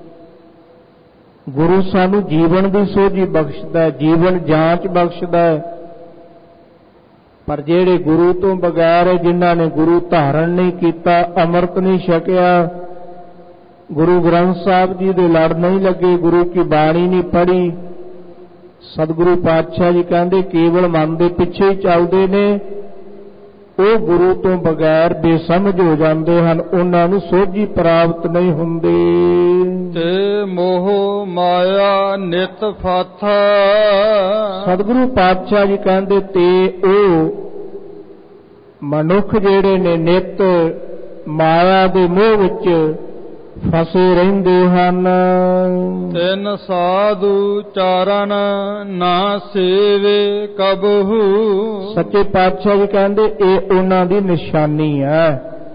ਗੁਰੂ ਸਾਨੂੰ ਜੀਵਨ ਦੀ ਸੋਝੀ ਬਖਸ਼ਦਾ ਹੈ, ਜੀਵਨ ਜਾਂਚ ਬਖਸ਼ਦਾ ਹੈ। ਪਰ ਜਿਹੜੇ ਗੁਰੂ ਤੋਂ ਬਗੈਰ ਹੈ, ਜਿਨ੍ਹਾਂ ਨੇ ਗੁਰੂ ਧਾਰਨ ਨਹੀਂ ਕੀਤਾ, ਅੰਮ੍ਰਿਤ ਨਹੀਂ ਛਕਿਆ, ਗੁਰੂ ਗ੍ਰੰਥ ਸਾਹਿਬ ਜੀ ਦੇ ਲੜ ਨਹੀਂ ਲੱਗੇ, ਗੁਰੂ ਕੀ ਬਾਣੀ ਨਹੀਂ ਪੜ੍ਹੀ, ਸਤਿਗੁਰੂ ਪਾਤਸ਼ਾਹ ਜੀ ਕਹਿੰਦੇ ਕੇਵਲ ਮਨ ਦੇ ਪਿੱਛੇ ਹੀ ਚੱਲਦੇ ਨੇ, ਉਹ ਗੁਰੂ ਤੋਂ ਬਗੈਰ ਬੇਸਮਝ ਹੋ ਜਾਂਦੇ ਹਨ। ਉਹਨਾਂ ਨੂੰ ਸੋਝੀ ਪ੍ਰਾਪਤ ਨਹੀਂ ਹੁੰਦੀ। ਤੇ ਮੋਹ ਮਾਇਆ ਨਿਤ ਫਾਥਾ। ਸਤਿਗੁਰੂ ਪਾਤਸ਼ਾਹ ਜੀ ਕਹਿੰਦੇ ਤੇ ਉਹ ਮਨੁੱਖ ਜਿਹੜੇ ਨੇ ਨਿਤ ਮਾਇਆ ਦੇ ਮੋਹ ਵਿੱਚ ਫਸੇ ਰਹਿੰਦੇ ਹਨ। ਤਿਨ ਸਾਧੂ ਚਾਰਨ ਨਾ ਸੇਵੇ ਕਬਹੂ। ਸੱਚੇ ਪਾਤਸ਼ਾਹ ਜੀ ਕਹਿੰਦੇ ਇਹ ਉਹਨਾਂ ਦੀ ਨਿਸ਼ਾਨੀ ਹੈ।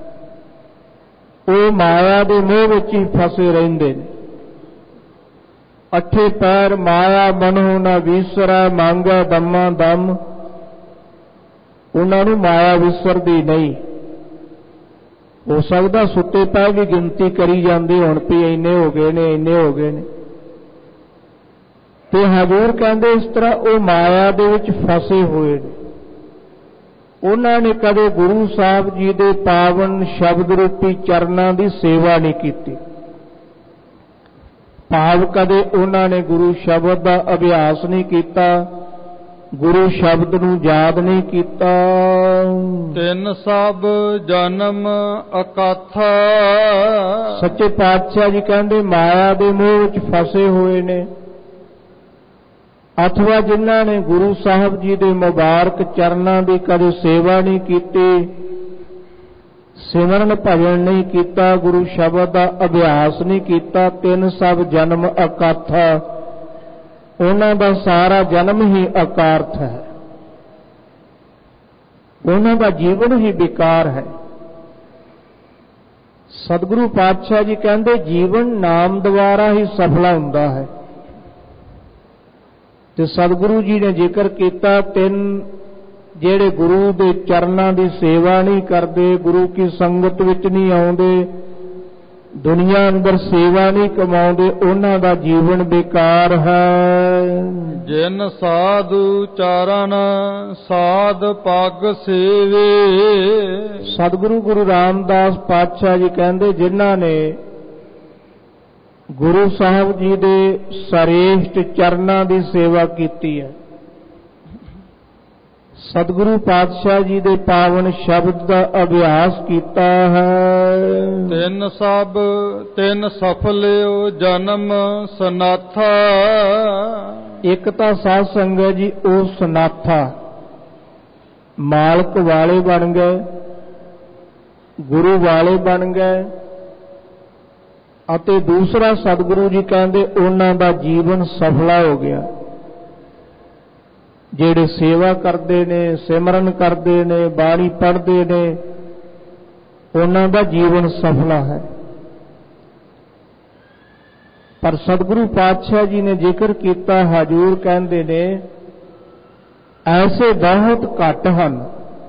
ਉਹ ਮਾਇਆ ਦੇ ਮੋਹ ਵਿੱਚ ਹੀ ਫਸੇ ਰਹਿੰਦੇ ਨੇ। ਅੱਠੇ ਪੈਰ ਮਾਇਆ ਮਨੋ ਨਾ ਵਿਸਰੈ, ਮੰਗੈ ਦਮਾ ਦਮ। ਉਹਨਾਂ ਨੂੰ ਮਾਇਆ ਵਿਸਰਦੀ ਨਹੀਂ। ਹੋ ਸਕਦਾ ਸੁੱਤੇ ਪਏ ਵੀ ਗਿਣਤੀ ਕਰੀ ਜਾਂਦੇ ਹੁਣ ਵੀ ਇੰਨੇ ਹੋ ਗਏ ਨੇ ਇੰਨੇ ਹੋ ਗਏ ਨੇ। ਤੇ ਹਜ਼ੂਰ ਕਹਿੰਦੇ ਇਸ ਤਰ੍ਹਾਂ ਉਹ ਮਾਇਆ ਦੇ ਵਿੱਚ ਫਸੇ ਹੋਏ ਨੇ। ਉਹਨਾਂ ਨੇ ਕਦੇ ਗੁਰੂ ਸਾਹਿਬ ਜੀ ਦੇ ਪਾਵਨ ਸ਼ਬਦ ਰੂਪੀ ਚਰਨਾਂ ਦੀ ਸੇਵਾ ਨਹੀਂ ਕੀਤੀ। ਭਾਵ ਕਦੇ ਉਹਨਾਂ ਨੇ ਗੁਰੂ ਸ਼ਬਦ ਦਾ ਅਭਿਆਸ ਨਹੀਂ ਕੀਤਾ, ਗੁਰੂ ਸ਼ਬਦ ਨੂੰ ਯਾਦ ਨਹੀਂ ਕੀਤਾ। ਤਿੰਨ ਸਭ ਜਨਮ ਅਕਾਥਾ। ਸੱਚੇ ਪਾਤਸ਼ਾਹ ਜੀ ਕਹਿੰਦੇ ਮਾਇਆ ਦੇ ਮੋਹ ਵਿੱਚ ਫਸੇ ਹੋਏ ਨੇ, ਅਥਵਾ ਜਿਨ੍ਹਾਂ ਨੇ ਗੁਰੂ ਸਾਹਿਬ ਜੀ ਦੇ ਮੁਬਾਰਕ ਚਰਨਾਂ ਦੀ ਕਦੇ ਸੇਵਾ ਨਹੀਂ ਕੀਤੀ, ਸਿਮਰਨ ਭਜਨ ਨਹੀਂ ਕੀਤਾ, ਗੁਰੂ ਸ਼ਬਦ ਦਾ ਅਭਿਆਸ ਨਹੀਂ ਕੀਤਾ। ਤਿੰਨ ਸਭ ਜਨਮ ਅਕਾਥਾ। ਉਹਨਾਂ ਦਾ ਸਾਰਾ ਜਨਮ ਹੀ ਅਕਾਰਥ ਹੈ, ਉਹਨਾਂ ਦਾ ਜੀਵਨ ਹੀ ਬੇਕਾਰ ਹੈ। ਸਤਿਗੁਰੂ ਪਾਤਸ਼ਾਹ ਜੀ ਕਹਿੰਦੇ ਜੀਵਨ ਨਾਮ ਦੁਆਰਾ ਹੀ ਸਫਲਾ ਹੁੰਦਾ ਹੈ। ਤੇ ਸਤਿਗੁਰੂ ਜੀ ਨੇ ਜ਼ਿਕਰ ਕੀਤਾ ਤਿੰਨ ਜਿਹੜੇ ਗੁਰੂ ਦੇ ਚਰਨਾਂ ਦੀ ਸੇਵਾ ਨਹੀਂ ਕਰਦੇ, ਗੁਰੂ ਕੀ ਸੰਗਤ ਵਿੱਚ ਨਹੀਂ ਆਉਂਦੇ, ਦੁਨੀਆ ਅੰਦਰ ਸੇਵਾ ਨਹੀਂ ਕਮਾਉਂਦੇ, ਉਹਨਾਂ ਦਾ ਜੀਵਨ ਬੇਕਾਰ ਹੈ। ਜਿਨ ਸਾਧੂ ਚਾਰਨ ਸਾਧ ਪੱਗ ਸੇਵੇ। ਸਤਿਗੁਰੂ ਗੁਰੂ ਰਾਮਦਾਸ ਪਾਤਸ਼ਾਹ ਜੀ ਕਹਿੰਦੇ ਜਿਨ੍ਹਾਂ ਨੇ ਗੁਰੂ ਸਾਹਿਬ ਜੀ ਦੇ ਸਰੇਸ਼ਟ ਚਰਨਾਂ ਦੀ ਸੇਵਾ ਕੀਤੀ ਹੈ, ਸਤਿਗੁਰੂ ਪਾਤਸ਼ਾਹ ਜੀ ਦੇ ਪਾਵਨ ਸ਼ਬਦ ਦਾ ਅਭਿਆਸ ਕੀਤਾ ਹੈ। ਤਿੰਨ ਸਭ ਤਿੰਨ ਸਫਲਿਓ ਜਨਮ ਸਨਾਥਾ। ਇੱਕ ਤਾਂ ਸਾਧ ਸੰਗਤ ਜੀ ਉਹ ਸਨਾਥਾ ਮਾਲਕ ਵਾਲੇ ਬਣ ਗਏ, ਗੁਰੂ ਵਾਲੇ ਬਣ ਗਏ। ਅਤੇ ਦੂਸਰਾ ਸਤਿਗੁਰੂ ਜੀ ਕਹਿੰਦੇ ਉਹਨਾਂ ਦਾ ਜੀਵਨ ਸਫਲਾ ਹੋ ਗਿਆ। ਜਿਹੜੇ ਸੇਵਾ ਕਰਦੇ ਨੇ, ਸਿਮਰਨ ਕਰਦੇ ਨੇ, ਬਾਣੀ ਪੜ੍ਹਦੇ ਨੇ, ਉਹਨਾਂ ਦਾ ਜੀਵਨ ਸਫਲਾ ਹੈ। ਪਰ ਸਤਿਗੁਰੂ ਪਾਤਸ਼ਾਹ ਜੀ ਨੇ ਜ਼ਿਕਰ ਕੀਤਾ, ਹਜ਼ੂਰ ਕਹਿੰਦੇ ਨੇ ਐਸੇ ਬਹੁਤ ਘੱਟ ਹਨ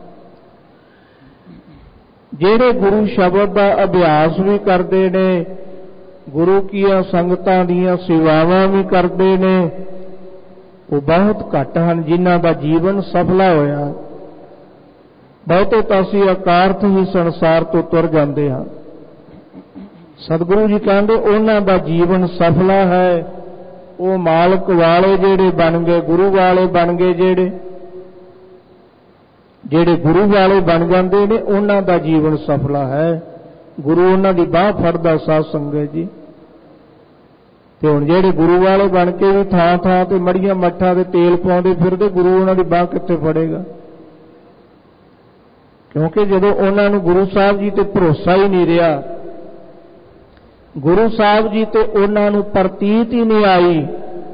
ਜਿਹੜੇ ਗੁਰੂ ਸ਼ਬਦ ਦਾ ਅਭਿਆਸ ਵੀ ਕਰਦੇ ਨੇ, ਗੁਰੂ ਕੀਆਂ ਸੰਗਤਾਂ ਦੀਆਂ ਸੇਵਾਵਾਂ ਵੀ ਕਰਦੇ ਨੇ। ਉਹ ਬਹੁਤ ਘੱਟ ਹਨ ਜਿਨ੍ਹਾਂ ਦਾ ਜੀਵਨ ਸਫਲਾ ਹੋਇਆ। ਬਹੁਤੇ ਤਾਂ ਅਸੀਂ ਅਕਾਰਥ ਹੀ ਸੰਸਾਰ ਤੋਂ ਤੁਰ ਜਾਂਦੇ ਹਾਂ। ਸਤਿਗੁਰੂ ਜੀ ਕਹਿੰਦੇ ਉਹਨਾਂ ਦਾ ਜੀਵਨ ਸਫਲਾ ਹੈ। ਉਹ ਮਾਲਕ ਵਾਲੇ ਜਿਹੜੇ ਬਣ ਗਏ, ਗੁਰੂ ਵਾਲੇ ਬਣ ਗਏ, ਜਿਹੜੇ ਜਿਹੜੇ ਗੁਰੂ ਵਾਲੇ ਬਣ ਜਾਂਦੇ ਨੇ ਉਹਨਾਂ ਦਾ ਜੀਵਨ ਸਫਲਾ ਹੈ। ਗੁਰੂ ਉਹਨਾਂ ਦੀ ਬਾਹ ਫੜਦਾ ਸਾਧ ਸੰਗਤ ਜੀ। ਤੇ ਹੁਣ ਜਿਹੜੇ ਗੁਰੂ ਵਾਲੇ ਬਣ ਕੇ ਵੀ ਥਾਂ ਥਾਂ ਤੇ ਮੜੀਆਂ ਮੱਠਾਂ ਦੇ ਤੇਲ ਪਾਉਂਦੇ ਫਿਰਦੇ, ਗੁਰੂ ਉਹਨਾਂ ਦੀ ਬਾਹ ਕਿੱਥੇ ਫੜੇਗਾ? ਕਿਉਂਕਿ ਜਦੋਂ ਉਹਨਾਂ ਨੂੰ ਗੁਰੂ ਸਾਹਿਬ ਜੀ ਤੇ ਭਰੋਸਾ ਹੀ ਨਹੀਂ ਰਿਹਾ, ਗੁਰੂ ਸਾਹਿਬ ਜੀ ਤੇ ਉਹਨਾਂ ਨੂੰ ਪ੍ਰਤੀਤ ਹੀ ਨਹੀਂ ਆਈ,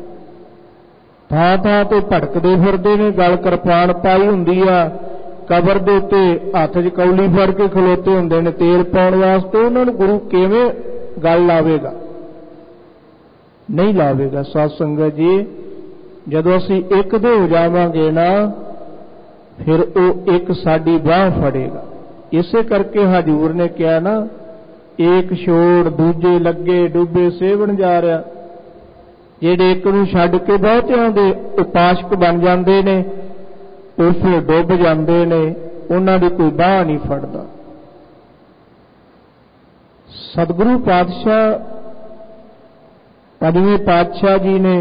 ਥਾਂ ਥਾਂ ਤੇ ਭਟਕਦੇ ਫਿਰਦੇ ਨੇ, ਗਲ ਕਿਰਪਾਨ ਪਾਈ ਹੁੰਦੀ ਆ, ਕਬਰ ਦੇ ਉੱਤੇ ਹੱਥ 'ਚ ਕੌਲੀ ਫੜ ਕੇ ਖਲੋਤੇ ਹੁੰਦੇ ਨੇ ਤੇਲ ਪਾਉਣ ਵਾਸਤੇ। ਉਹਨਾਂ ਨੂੰ ਗੁਰੂ ਕਿਵੇਂ ਗੱਲ ਲਾਵੇਗਾ? ਨਹੀਂ ਲਾਵੇਗਾ। ਸਾਧ ਸੰਗਤ ਜੀ ਜਦੋਂ ਅਸੀਂ ਇੱਕ ਦੇ ਹੋ ਜਾਵਾਂਗੇ ਨਾ, ਫਿਰ ਉਹ ਇੱਕ ਸਾਡੀ ਬਾਹ ਫੜੇਗਾ। ਇਸੇ ਕਰਕੇ ਹਜ਼ੂਰ ਨੇ ਕਿਹਾ ਨਾ, ਏਕ ਛੋੜ ਦੂਜੇ ਲੱਗੇ ਡੁੱਬੇ ਸੇਵਣ ਜਾ ਰਿਹਾ। ਜਿਹੜੇ ਇੱਕ ਨੂੰ ਛੱਡ ਕੇ ਬਹੁਤਿਆਂ ਦੇ ਉਪਾਸ਼ਕ ਬਣ ਜਾਂਦੇ ਨੇ, ਉਹ ਫਿਰ ਡੁੱਬ ਜਾਂਦੇ ਨੇ, ਉਹਨਾਂ ਦੀ ਕੋਈ ਬਾਹ ਨਹੀਂ ਫੜਦਾ। ਸਤਿਗੁਰੂ ਪਾਤਸ਼ਾਹ ਪੰਜਵੇਂ ਪਾਤਸ਼ਾਹ ਜੀ ਨੇ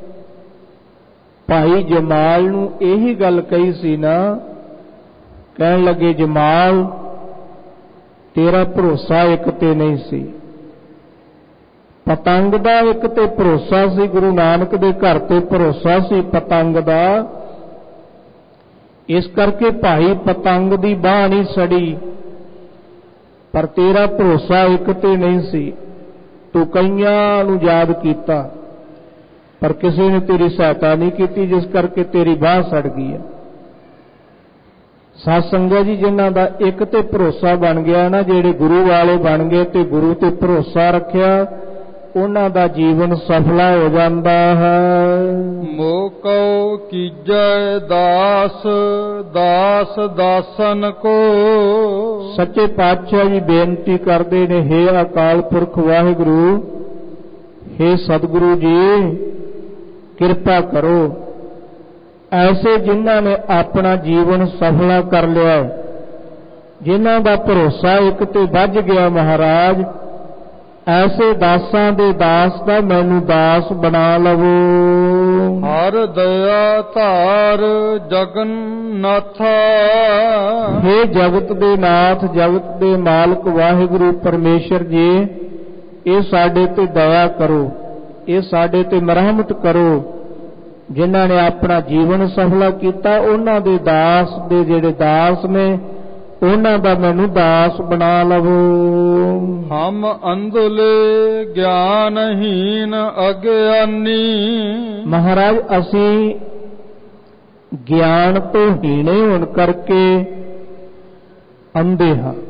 ਭਾਈ ਜਮਾਲ ਨੂੰ ਇਹੀ ਗੱਲ ਕਹੀ ਸੀ ਨਾ, ਕਹਿਣ ਲੱਗੇ ਜਮਾਲ ਤੇਰਾ ਭਰੋਸਾ ਇੱਕ ਤੇ ਨਹੀਂ ਸੀ। ਪਤੰਗ ਦਾ ਇੱਕ ਤੇ ਭਰੋਸਾ ਸੀ, ਗੁਰੂ ਨਾਨਕ ਦੇ ਘਰ ਤੇ ਭਰੋਸਾ ਸੀ ਪਤੰਗ ਦਾ, ਇਸ ਕਰਕੇ ਭਾਈ ਪਤੰਗ ਦੀ ਬਾਹ ਨਹੀਂ ਸੜੀ। ਪਰ ਤੇਰਾ ਭਰੋਸਾ ਇੱਕ ਤੇ ਨਹੀਂ ਸੀ। ਤੂੰ ਕਈਆਂ ਨੂੰ ਯਾਦ ਕੀਤਾ ਪਰ ਕਿਸੇ ਨੇ ਤੇਰੀ ਸਹਾਇਤਾ ਨਹੀਂ ਕੀਤੀ, ਜਿਸ ਕਰਕੇ ਤੇਰੀ ਬਾਹ ਸੜ ਗਈ ਹੈ। ਸਾਧ ਸੰਗਤ ਜੀ, ਜਿਨ੍ਹਾਂ ਦਾ ਇੱਕ ਤੇ ਭਰੋਸਾ ਬਣ ਗਿਆ ਨਾ, ਜਿਹੜੇ ਗੁਰੂ ਵਾਲੇ ਬਣ ਗਏ ਤੇ ਗੁਰੂ ਤੇ ਭਰੋਸਾ ਰੱਖਿਆ, ਉਹਨਾਂ ਦਾ ਜੀਵਨ ਸਫਲਾ ਹੋ ਜਾਂਦਾ ਹੈ। ਮੋਹ ਕਉ ਕੀਜੈ ਦਾਸ, ਦਾਸ ਦਾਸਨ ਕੋ। ਸੱਚੇ ਪਾਤਸ਼ਾਹ ਜੀ ਬੇਨਤੀ ਕਰਦੇ ਨੇ, ਹੇ ਅਕਾਲ ਪੁਰਖ ਵਾਹਿਗੁਰੂ, ਹੇ ਸਤਿਗੁਰੂ ਜੀ, ਕਿਰਪਾ ਕਰੋ। ਐਸੇ ਜਿਨ੍ਹਾਂ ਨੇ ਆਪਣਾ ਜੀਵਨ ਸਫਲਾ ਕਰ ਲਿਆ, ਜਿਨ੍ਹਾਂ ਦਾ ਭਰੋਸਾ ਇੱਕ ਤੇ ਵੱਜ ਗਿਆ ਮਹਾਰਾਜ, ਐਸੇ ਦਾਸਾਂ ਦੇ ਦਾਸ ਦਾ ਮੈਨੂੰ ਦਾਸ ਬਣਾ ਲਵੋ। ਹਰ ਦਇਆ ਧਾਰ ਜਗਨਨਾਥਾ। ਹੇ ਜਗਤ ਦੇ ਨਾਥ, ਜਗਤ ਦੇ ਮਾਲਕ ਵਾਹਿਗੁਰੂ ਪਰਮੇਸ਼ਰ ਜੀ, ਇਹ ਸਾਡੇ ਤੇ ਦਇਆ ਕਰੋ, ਇਹ ਸਾਡੇ ਤੇ ਮਰਹਮਤ ਕਰੋ। ਜਿਨ੍ਹਾਂ ਨੇ ਆਪਣਾ ਜੀਵਨ ਸਫਲਾ ਕੀਤਾ, ਉਹਨਾਂ ਦੇ ਦਾਸ ਦੇ ਜਿਹੜੇ ਦਾਸ ਨੇ, ਉਹਨਾਂ ਦਾ ਮੈਨੂੰ ਦਾਸ ਬਣਾ ਲਵੋ। ਹਮ ਅੰਧਲੇ ਗਿਆਨਹੀਨ ਅਗਿਆਨੀ। ਮਹਾਰਾਜ, ਅਸੀਂ ਗਿਆਨ ਤੋਂ ਹੀਣੇ ਹੋਣ ਕਰਕੇ ਅੰਧੇ ਹਾਂ।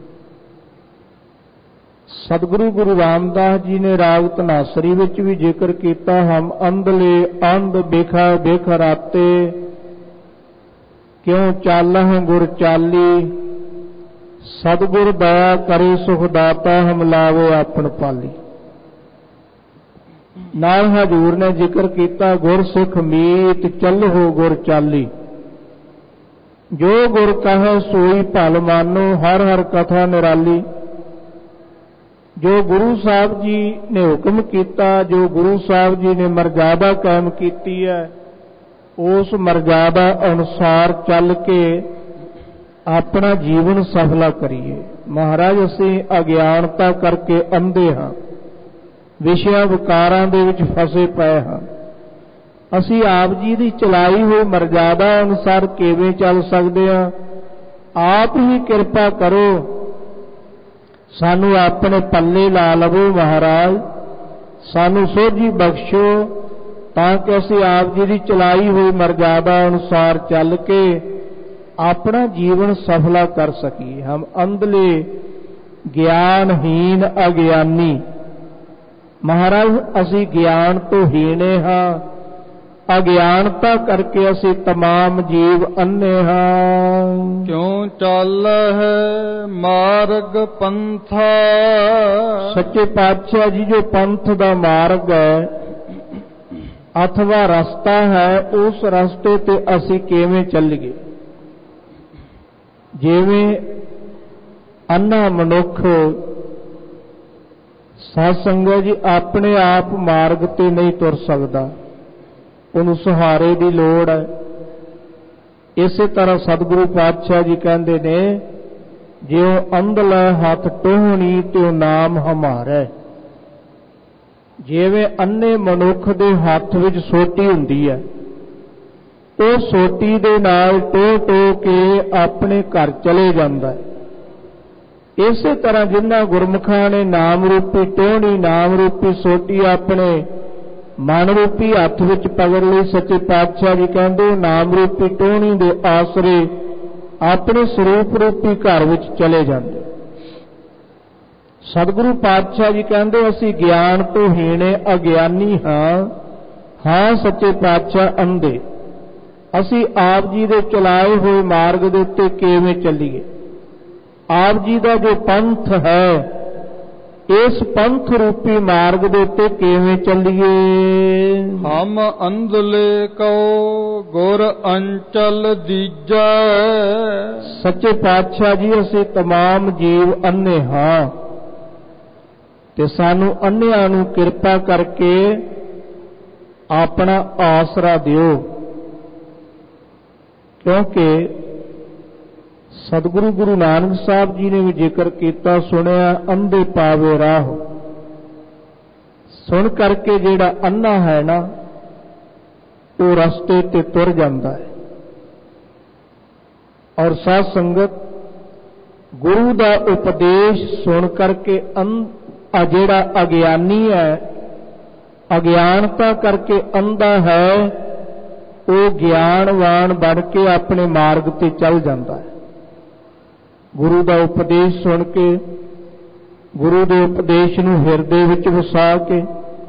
ਸਤਿਗੁਰੂ ਗੁਰੂ ਰਾਮਦਾਸ ਜੀ ਨੇ ਰਾਗ ਧਨਾਸਰੀ ਵਿੱਚ ਵੀ ਜ਼ਿਕਰ ਕੀਤਾ, ਹਮ ਅੰਧਲੇ ਅੰਧ ਬੇਖਾ ਬੇਖਰਾਤੇ, ਕਿਉਂ ਚਾਲਹ ਗੁਰ ਚਾਲੀ, ਸਤਿਗੁਰ ਦਇਆ ਕਰੇ ਸੁਖ ਦਾਤਾ, ਹਮ ਲਾਵੇ ਆਪਣ ਪਾਲੀ। ਨਾਲ ਹਜ਼ੂਰ ਨੇ ਜ਼ਿਕਰ ਕੀਤਾ, ਗੁਰ ਸਿੱਖ ਮੀਤ ਚੱਲਹੁ ਗੁਰ ਚਾਲੀ, ਜੋ ਗੁਰ ਕਹੈ ਸੋਈ ਭਲ ਮਾਨੋ, ਹਰ ਹਰ ਕਥਾ ਨਿਰਾਲੀ। ਜੋ ਗੁਰੂ ਸਾਹਿਬ ਜੀ ਨੇ ਹੁਕਮ ਕੀਤਾ, ਜੋ ਗੁਰੂ ਸਾਹਿਬ ਜੀ ਨੇ ਮਰਜ਼ਾਦਾ ਕਾਇਮ ਕੀਤੀ ਹੈ, ਉਸ ਮਰਜ਼ਾਦਾ ਅਨੁਸਾਰ ਚੱਲ ਕੇ ਆਪਣਾ ਜੀਵਨ ਸਫਲਾ ਕਰੀਏ। ਮਹਾਰਾਜ, ਅਸੀਂ ਅਗਿਆਨਤਾ ਕਰਕੇ ਅੰਧੇ ਹਾਂ, ਵਿਸ਼ਿਆਂ ਵਿਕਾਰਾਂ ਦੇ ਵਿੱਚ ਫਸੇ ਪਏ ਹਾਂ। ਅਸੀਂ ਆਪ ਜੀ ਦੀ ਚਲਾਈ ਹੋਈ ਮਰਜ਼ਾਦਾ ਅਨੁਸਾਰ ਕਿਵੇਂ ਚੱਲ ਸਕਦੇ ਹਾਂ? ਆਪ ਹੀ ਕਿਰਪਾ ਕਰੋ, ਸਾਨੂੰ ਆਪਣੇ ਪੱਲੇ ਲਾ ਲਵੋ ਮਹਾਰਾਜ, ਸਾਨੂੰ ਸੋਝੀ ਬਖਸ਼ੋ, ਤਾਂ ਕਿ ਅਸੀਂ ਆਪ ਜੀ ਦੀ ਚਲਾਈ ਹੋਈ ਮਰਜ਼ਾਦਾ ਅਨੁਸਾਰ ਚੱਲ ਕੇ ਆਪਣਾ ਜੀਵਨ ਸਫਲਾ ਕਰ ਸਕੀਏ। ਹਮ ਅੰਧਲੇ ਗਿਆਨਹੀਨ ਅਗਿਆਨੀ। ਮਹਾਰਾਜ, ਅਸੀਂ ਗਿਆਨ ਤੋਂ ਹੀਣੇ ਹਾਂ, ਅਗਿਆਨਤਾ ਕਰਕੇ ਅਸੀਂ ਤਮਾਮ ਜੀਵ ਅੰਨੇ ਹਾਂ। ਕਿਉਂ ਚੱਲ ਹੈ ਮਾਰਗ ਪੰਥਾ। ਸੱਚੇ ਪਾਤਸ਼ਾਹ ਜੀ, ਜੋ ਪੰਥ ਦਾ ਮਾਰਗ ਹੈ ਅਥਵਾ ਰਸਤਾ ਹੈ, ਉਸ ਰਸਤੇ ਤੇ ਅਸੀਂ ਕਿਵੇਂ ਚੱਲੀਏ? ਜਿਵੇਂ ਅੰਨਾ ਮਨੁੱਖ ਸਾਧ ਸੰਗਤ ਜੀ ਆਪਣੇ ਆਪ ਮਾਰਗ ਤੇ ਨਹੀਂ ਤੁਰ ਸਕਦਾ, ਉਹਨੂੰ ਸਹਾਰੇ ਦੀ ਲੋੜ ਹੈ। ਇਸੇ ਤਰ੍ਹਾਂ ਸਤਿਗੁਰੂ ਪਾਤਸ਼ਾਹ ਜੀ ਕਹਿੰਦੇ ਨੇ, ਜਿਉ ਅੰਧਲਾ ਹੱਥ ਟੋਹਣੀ ਤਿਉ ਨਾਮ ਹਮਾਰਾ। ਜਿਵੇਂ ਅੰਨੇ ਮਨੁੱਖ ਦੇ ਹੱਥ ਵਿੱਚ ਸੋਟੀ ਹੁੰਦੀ ਹੈ, ਉਹ ਸੋਟੀ ਦੇ ਨਾਲ ਟੋਹ ਟੋਹ ਕੇ ਆਪਣੇ ਘਰ ਚਲੇ ਜਾਂਦਾ ਹੈ। ਇਸੇ ਤਰ੍ਹਾਂ ਜਿਨ੍ਹਾਂ ਗੁਰਮੁਖਾਂ ਨੇ ਨਾਮ ਰੂਪੀ ਟੋਹਣੀ, ਨਾਮ ਰੂਪੀ ਸੋਟੀ ਆਪਣੇ ਮਨ ਰੂਪੀ ਹੱਥ ਵਿੱਚ ਪਕੜ ਲਈ, ਸੱਚੇ ਪਾਤਸ਼ਾਹ ਜੀ ਕਹਿੰਦੇ ਨਾਮ ਰੂਪੀ ਟੋਹਣੀ ਦੇ ਆਸਰੇ ਆਪਣੇ ਸਰੂਪ ਰੂਪੀ ਘਰ ਵਿੱਚ ਚਲੇ ਜਾਂਦੇ। ਸਤਿਗੁਰੂ ਪਾਤਸ਼ਾਹ ਜੀ ਕਹਿੰਦੇ ਅਸੀਂ ਗਿਆਨ ਤੋਂ ਹੀਣੇ ਅਗਿਆਨੀ ਹਾਂ। ਹਾਂ ਸੱਚੇ ਪਾਤਸ਼ਾਹ, ਅੰਧੇ। ਅਸੀਂ ਆਪ ਜੀ ਦੇ ਚਲਾਏ ਹੋਏ ਮਾਰਗ ਦੇ ਉੱਤੇ ਕਿਵੇਂ ਚੱਲੀਏ? ਆਪ ਜੀ ਦਾ ਜੋ ਪੰਥ ਹੈ, ਇਸ ਪੰਥ ਰੂਪੀ ਮਾਰਗ ਦੇ ਉੱਤੇ ਕਿਵੇਂ ਚੱਲੀਏ? ਹਮ ਅੰਧਲੇ ਕਉ ਗੁਰ ਅੰਚਲ ਦੀਜੈ। ਸੱਚੇ ਪਾਤਸ਼ਾਹ ਜੀ, ਅਸੀਂ ਤਮਾਮ ਜੀਵ ਅੰਨੇ ਹਾਂ, ਤੇ ਸਾਨੂੰ ਅੰਨਿਆਂ ਨੂੰ ਕਿਰਪਾ ਕਰਕੇ ਆਪਣਾ ਆਸਰਾ ਦਿਓ। ਕਿਉਂਕਿ ਸਤਿਗੁਰੂ ਗੁਰੂ ਨਾਨਕ ਸਾਹਿਬ ਜੀ ਨੇ ਵੀ ਜ਼ਿਕਰ ਕੀਤਾ, ਸੁਣਿਆ ਅੰਧੇ ਪਾਵੇ ਰਾਹ। ਸੁਣ ਕਰਕੇ ਜਿਹੜਾ ਅੰਨਾ ਹੈ ਨਾ, ਉਹ ਰਸਤੇ ਤੇ ਤੁਰ ਜਾਂਦਾ ਹੈ। ਔਰ ਸਾਧ ਸੰਗਤ, ਗੁਰੂ ਦਾ ਉਪਦੇਸ਼ ਸੁਣ ਕਰਕੇ ਆ ਜਿਹੜਾ ਅਗਿਆਨੀ ਹੈ, ਅਗਿਆਨਤਾ ਕਰਕੇ ਅੰਧਾ ਹੈ, ਉਹ ਗਿਆਨਵਾਨ ਬਣ ਕੇ ਆਪਣੇ ਮਾਰਗ ਤੇ ਚੱਲ ਜਾਂਦਾ ਹੈ। ਗੁਰੂ ਦਾ ਉਪਦੇਸ਼ ਸੁਣ ਕੇ, ਗੁਰੂ ਦੇ ਉਪਦੇਸ਼ ਨੂੰ ਹਿਰਦੇ ਵਿੱਚ ਵਸਾ ਕੇ,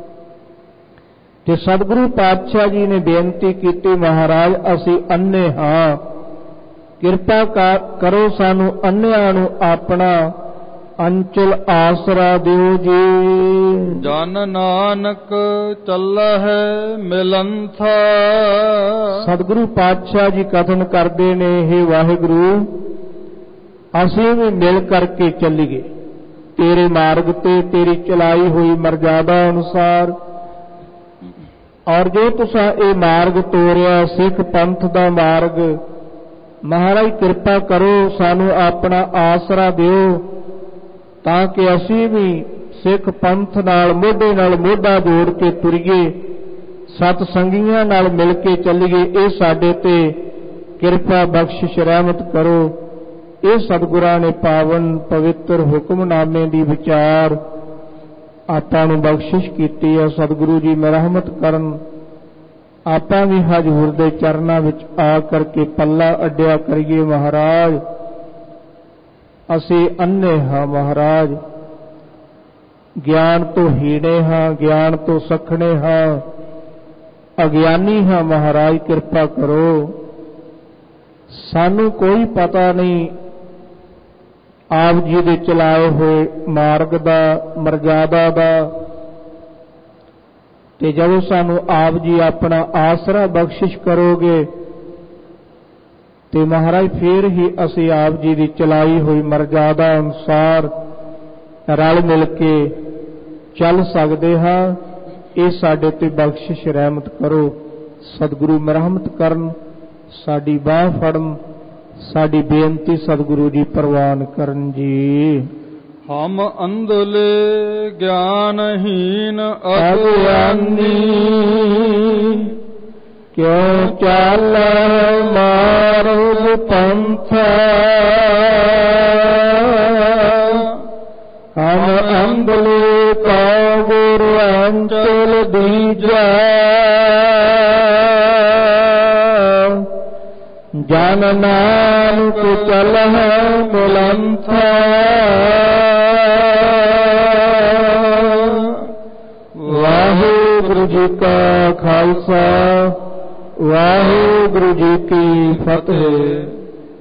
ਤੇ ਸਤਿਗੁਰੂ ਪਾਤਸ਼ਾਹ ਜੀ ਨੇ ਬੇਨਤੀ ਕੀਤੀ, ਮਹਾਰਾਜ ਅਸੀਂ ਅੰਨੇ ਹਾਂ, ਕਿਰਪਾ ਕਰੋ ਸਾਨੂੰ ਅੰਨਿਆਂ ਨੂੰ ਆਪਣਾ ਅੰਚਲ ਆਸਰਾ ਦਿਓ ਜੀ। ਜਨ ਨਾਨਕ ਚੱਲਹਿ ਮਿਲੰਥਾ। ਸਤਿਗੁਰੂ ਪਾਤਸ਼ਾਹ ਜੀ ਕਥਨ ਕਰਦੇ ਨੇ, हे ਵਾਹਿਗੁਰੂ ਅਸੀਂ ਵੀ ਮਿਲ ਕਰਕੇ ਚੱਲੀਏ ਤੇਰੇ ਮਾਰਗ ਤੇ, ਤੇਰੀ ਚਲਾਈ ਹੋਈ ਮਰਜ਼ਾਦਾ ਅਨੁਸਾਰ। ਔਰ ਜੋ ਤੁਸਾਂ ਇਹ ਮਾਰਗ ਤੋਰਿਆ ਸਿੱਖ ਪੰਥ ਦਾ ਮਾਰਗ, ਮਹਾਰਾਜ ਕਿਰਪਾ ਕਰੋ ਸਾਨੂੰ ਆਪਣਾ ਆਸਰਾ ਦਿਓ, ਤਾਂ ਕਿ ਅਸੀਂ ਵੀ ਸਿੱਖ ਪੰਥ ਨਾਲ ਮੋਢੇ ਨਾਲ ਮੋਢਾ ਜੋੜ ਕੇ ਤੁਰੀਏ, ਸਤ ਸੰਗੀਆਂ ਨਾਲ ਮਿਲ ਕੇ ਚੱਲੀਏ। ਇਹ ਸਾਡੇ ਤੇ ਕਿਰਪਾ ਬਖਸ਼ਿਸ਼ ਰਹਿਮਤ ਕਰੋ। ਇਹ ਸਤਿਗੁਰਾਂ ਨੇ ਪਾਵਨ ਪਵਿੱਤਰ ਹੁਕਮਨਾਮੇ ਦੀ ਵਿਚਾਰ ਆਪਾਂ ਨੂੰ ਬਖਸ਼ਿਸ਼ ਕੀਤੀ ਹੈ। ਸਤਿਗੁਰੂ ਜੀ ਰਹਿਮਤ ਕਰਨ, ਆਪਾਂ ਵੀ ਹਜ਼ੂਰ ਦੇ ਚਰਨਾਂ ਵਿੱਚ ਆ ਕਰਕੇ ਪੱਲਾ ਅੱਡਿਆ ਕਰੀਏ। ਮਹਾਰਾਜ ਅਸੀਂ ਅੰਨੇ ਹਾਂ, ਮਹਾਰਾਜ ਗਿਆਨ ਤੋਂ ਹੀਣੇ ਹਾਂ, ਗਿਆਨ ਤੋਂ ਸਖਣੇ ਹਾਂ, ਅਗਿਆਨੀ ਹਾਂ। ਮਹਾਰਾਜ ਕਿਰਪਾ ਕਰੋ, ਸਾਨੂੰ ਕੋਈ ਪਤਾ ਨਹੀਂ ਆਪ ਜੀ ਦੇ ਚਲਾਏ ਹੋਏ ਮਾਰਗ ਦਾ, ਮਰਜ਼ਾਦਾ ਦਾ, ਤੇ ਜਦੋਂ ਸਾਨੂੰ ਆਪ ਜੀ ਆਪਣਾ ਆਸਰਾ ਬਖਸ਼ਿਸ਼ ਕਰੋਗੇ ਤੇ ਮਹਾਰਾਜ ਫੇਰ ਹੀ ਅਸੀਂ ਆਪ ਜੀ ਦੀ ਚਲਾਈ ਹੋਈ ਮਰਜ਼ਾਦਾ ਅਨੁਸਾਰ ਰਲ ਮਿਲ ਕੇ ਚੱਲ ਸਕਦੇ ਹਾਂ। ਇਹ ਸਾਡੇ ਤੇ ਬਖਸ਼ਿਸ਼ ਰਹਿਮਤ ਕਰੋ। ਸਤਿਗੁਰੂ ਰਹਿਮਤ ਕਰਨ, ਸਾਡੀ ਬਾਹ ਫੜਨ, ਸਾਡੀ ਬੇਨਤੀ ਸਤਿਗੁਰੂ ਜੀ ਪ੍ਰਵਾਨ ਕਰਨ ਜੀ। ਹਮ ਅੰਧਲੇ ਗਿਆਨਹੀਨ ਅਗਿਆਨੀ, ਕਿਉ ਚਾਲੈ ਮਾਰਗ ਪੰਥਾ। ਹਮ ਅੰਧਲੇ ਕਉ ਗੁਰ ਅੰਚਲ ਦੀਜੈ। ਜਨ ਨਾਨਕ ਚੱਲਹਿ ਮਿਲੰਥਾ। ਵਾਹਿਗੁਰੂ ਜੀ ਕਾ ਖਾਲਸਾ, ਵਾਹਿਗੁਰੂ ਜੀ ਕੀ ਫਤਿਹ।